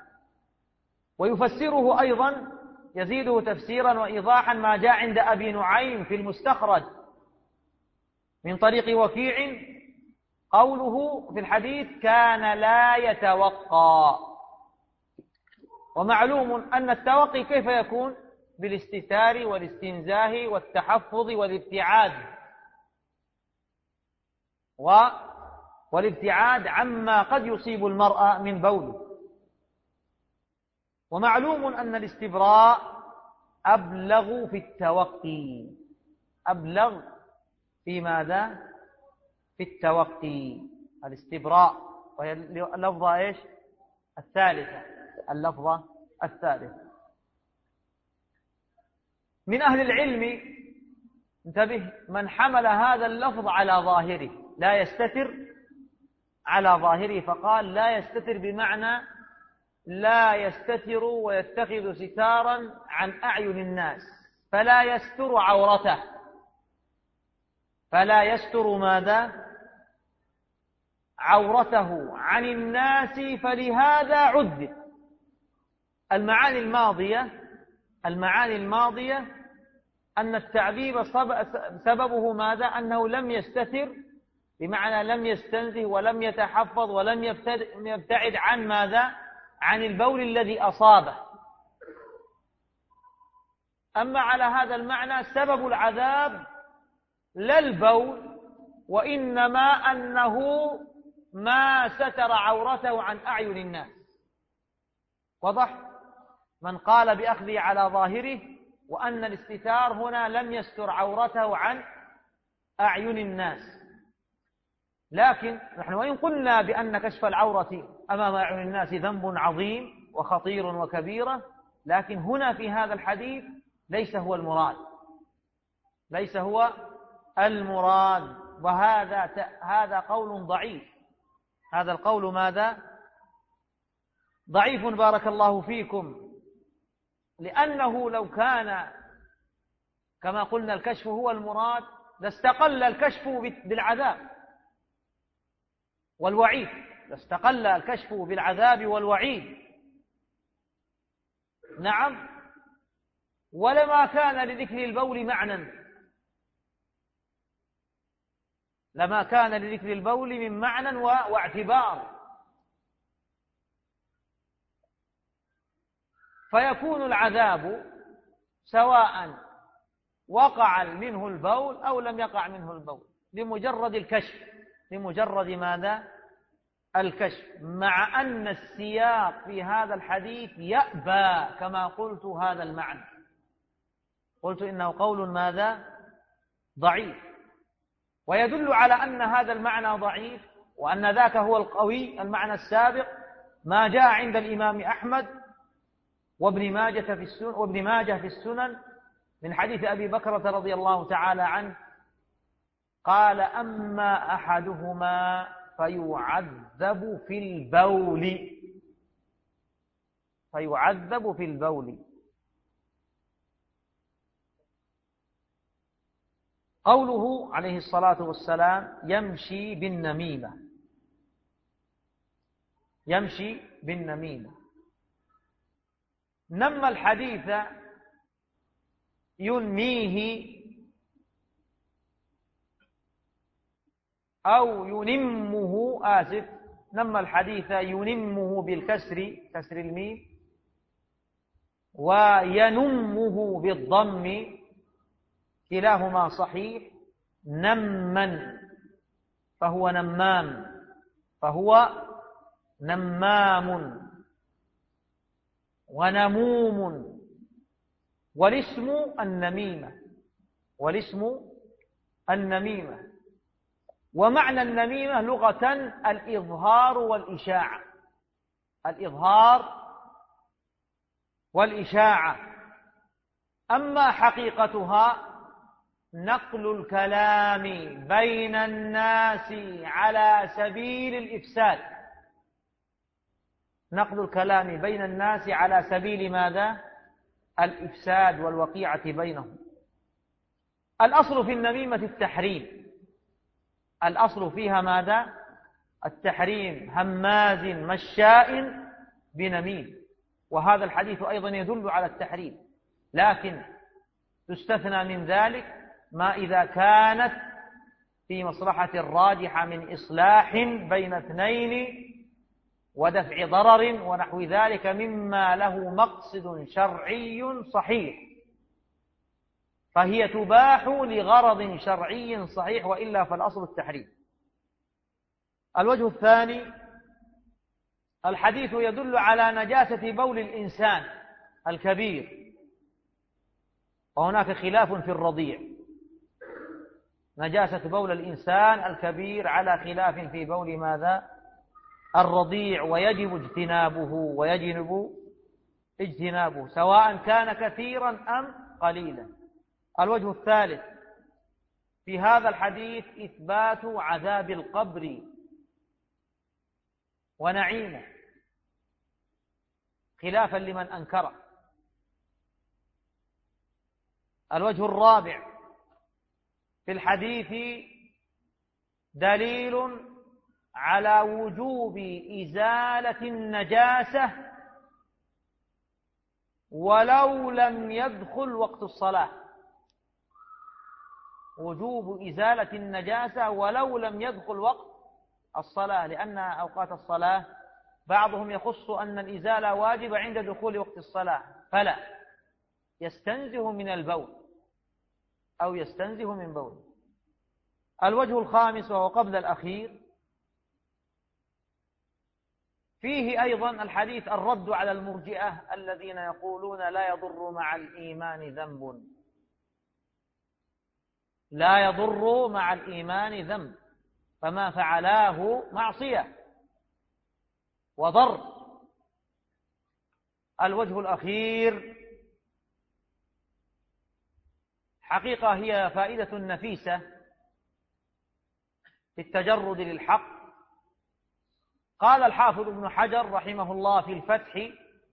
ويفسره أيضا، يزيده تفسيرا وإيضاحا ما جاء عند أبي نعيم في المستخرج من طريق وكيع، قوله في الحديث كان لا يتوقى. ومعلوم أن التوقي كيف يكون؟ بالاستتار والاستنزاه والتحفظ والابتعاد، والابتعاد عما قد يصيب المرء من بوله. ومعلوم أن الاستبراء أبلغ في التوقي، أبلغ في ماذا؟ في التوقي. الاستبراء وهي اللفظة إيش؟ الثالثة، اللفظة الثالثة. من أهل العلم، انتبه، من حمل هذا اللفظ على ظاهره، لا يستتر، على ظاهره، فقال لا يستتر بمعنى لا يستتر ويتخذ ستارا عن أعين الناس، فلا يستر عورته، فلا يستر ماذا؟ عورته عن الناس، فلهذا عذب. المعاني الماضية أن التعذيب سببه ماذا؟ أنه لم يستتر، بمعنى لم يستنزه ولم يتحفظ ولم يبتعد عن ماذا؟ عن البول الذي أصابه. أما على هذا المعنى سبب العذاب لا البول، وإنما أنه ما ستر عورته عن أعين الناس. واضح؟ من قال بأخذه على ظاهره، وأن الاستتار هنا لم يستر عورته عن أعين الناس. لكن نحن وإن قلنا بأن كشف العورة أمام أعين الناس ذنب عظيم وخطير وكبيرة، لكن هنا في هذا الحديث ليس هو المراد، ليس هو المراد. وهذا قول ضعيف. هذا القول ماذا؟ ضعيف، بارك الله فيكم. لأنه لو كان كما قلنا الكشف هو المراد لاستقل الكشف بالعذاب والوعيد، لاستقل الكشف بالعذاب والوعيد. نعم، ولما كان لذكر البول معنى لما كان لذكر البول من معنى واعتبار. فيكون العذاب سواء وقع منه البول أو لم يقع منه البول لمجرد الكشف، لمجرد ماذا؟ الكشف، مع أن السياق في هذا الحديث يأبى كما قلت هذا المعنى. قلت إنه قول ماذا؟ ضعيف، ويدل على أن هذا المعنى ضعيف وأن ذاك هو القوي المعنى السابق ما جاء عند الإمام أحمد وابن ماجه في السنن من حديث أبي بكرة رضي الله تعالى عنه قال: أما أحدهما فيعذب في البول، فيعذب في البول. قوله عليه الصلاة والسلام يمشي بالنميمة، يمشي بالنميمة، نمى الحديث ينميه أو ينمه، نمى الحديث ينمه بالكسر، كسر الميم، وينمه بالضم، كلاهما صحيح. نما فهو نمام، فهو نمام ونموم، والاسم النميمة، والاسم النميمة. ومعنى النميمة لغة الإظهار والإشاعة، الإظهار والإشاعة. أما حقيقتها نقل الكلام بين الناس على سبيل الإفساد، نقل الكلام بين الناس على سبيل ماذا؟ الإفساد والوقيعة بينهم. الأصل في النميمة التحريم، الأصل فيها ماذا؟ التحريم، هماز مشاء بنميم، وهذا الحديث أيضا يدل على التحريم، لكن تستثنى من ذلك ما إذا كانت في مصلحة راجحة من إصلاح بين اثنين ودفع ضرر ونحو ذلك مما له مقصد شرعي صحيح، فهي تباح لغرض شرعي صحيح، وإلا فالأصل التحريم. الوجه الثاني: الحديث يدل على نجاسة بول الإنسان الكبير، وهناك خلاف في الرضيع، نجاسة بول الإنسان الكبير على خلاف في بول ماذا؟ الرضيع، ويجب اجتنابه سواء كان كثيرا أم قليلا. الوجه الثالث في هذا الحديث إثبات عذاب القبر ونعيمه خلافا لمن أنكره. الوجه الرابع في الحديث دليل على وجوب إزالة النجاسة ولو لم يدخل وقت الصلاة، وجوب إزالة النجاسة ولو لم يدخل وقت الصلاة، لأن أوقات الصلاة بعضهم يخص أن الإزالة واجبة عند دخول وقت الصلاة، فلا، يستنزه من البول أو يستنزه من بول. الوجه الخامس وهو قبل الأخير فيه أيضا الحديث الرد على المرجئة الذين يقولون لا يضر مع الإيمان ذنب، لا يضر مع الإيمان ذنب، فما فعلاه معصية وضر. الوجه الأخير حقيقة هي فائدة نفيسة في التجرد للحق. قال الحافظ ابن حجر رحمه الله في الفتح: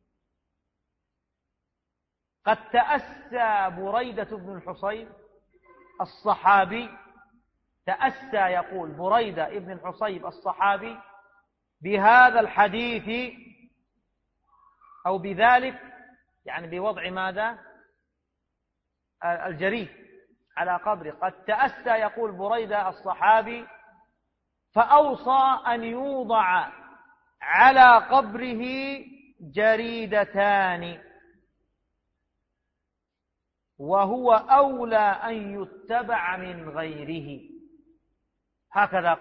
قد تأسى بريدة بن الحصيب الصحابي، تأسى يقول بريدة ابن الحصيب الصحابي بهذا الحديث أو بذلك، يعني بوضع ماذا؟ الجريد، على قبره. قد تأسى، يقول بريدة الصحابي، فأوصى أن يوضع على قبره جريدتان، وهو أولى أن يتبع من غيره. هكذا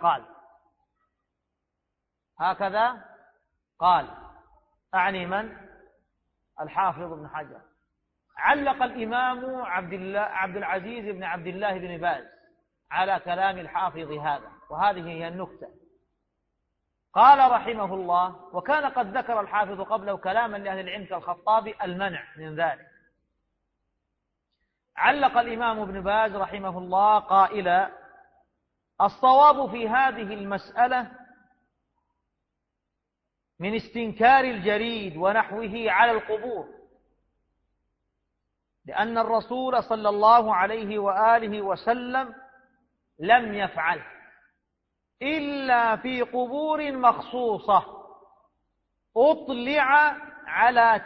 قال أعني من؟ الحافظ ابن حجر. علق الإمام عبد العزيز بن عبد الله بن باز على كلام الحافظ هذا، وهذه هي النكتة. قال رحمه الله: وكان قد ذكر الحافظ قبله كلاما لأهل العلم كالخطابي المنع من ذلك. علق الإمام ابن باز رحمه الله قائلا: الصواب في هذه المسألة من استنكار الجريد ونحوه على القبور، لأن الرسول صلى الله عليه وآله وسلم لم يفعل إلا في قبور مخصوصة أطلع على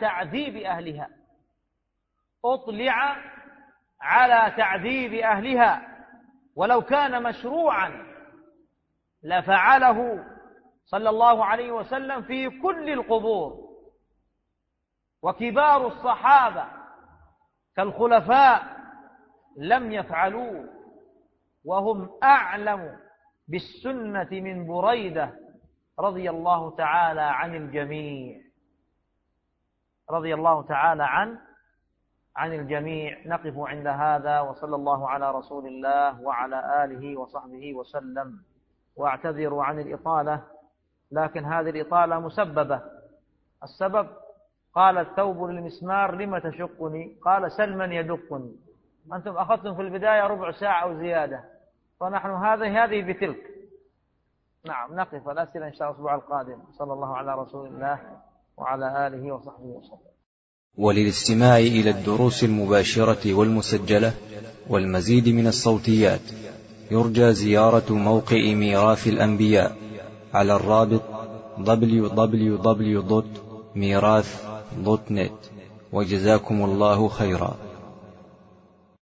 تعذيب أهلها، ولو كان مشروعا لفعله صلى الله عليه وسلم في كل القبور. وكبار الصحابة كالخلفاء لم يفعلوه، وهم أعلم بالسنة من بريدة رضي الله تعالى عن الجميع. نقف عند هذا، وصلى الله على رسول الله وعلى آله وصحبه وسلم. واعتذر عن الإطالة، لكن هذه الإطالة مسببة. السبب: قال الثوب للمسمار: لم تشقني؟ قال: سل من يدقني. أنتم أخذتم في البداية ربع ساعة أو زيادة، فنحن هذه بتلك. نعم، نقف الأسئلة إن شاء الله الأسبوع القادم. صلى الله على رسول الله وعلى آله وصحبه وسلم.
وللاستماع إلى الدروس المباشرة والمسجلة والمزيد من الصوتيات يرجى زيارة موقع ميراث الأنبياء على الرابط www.mirath.net. وجزاكم الله خيرا.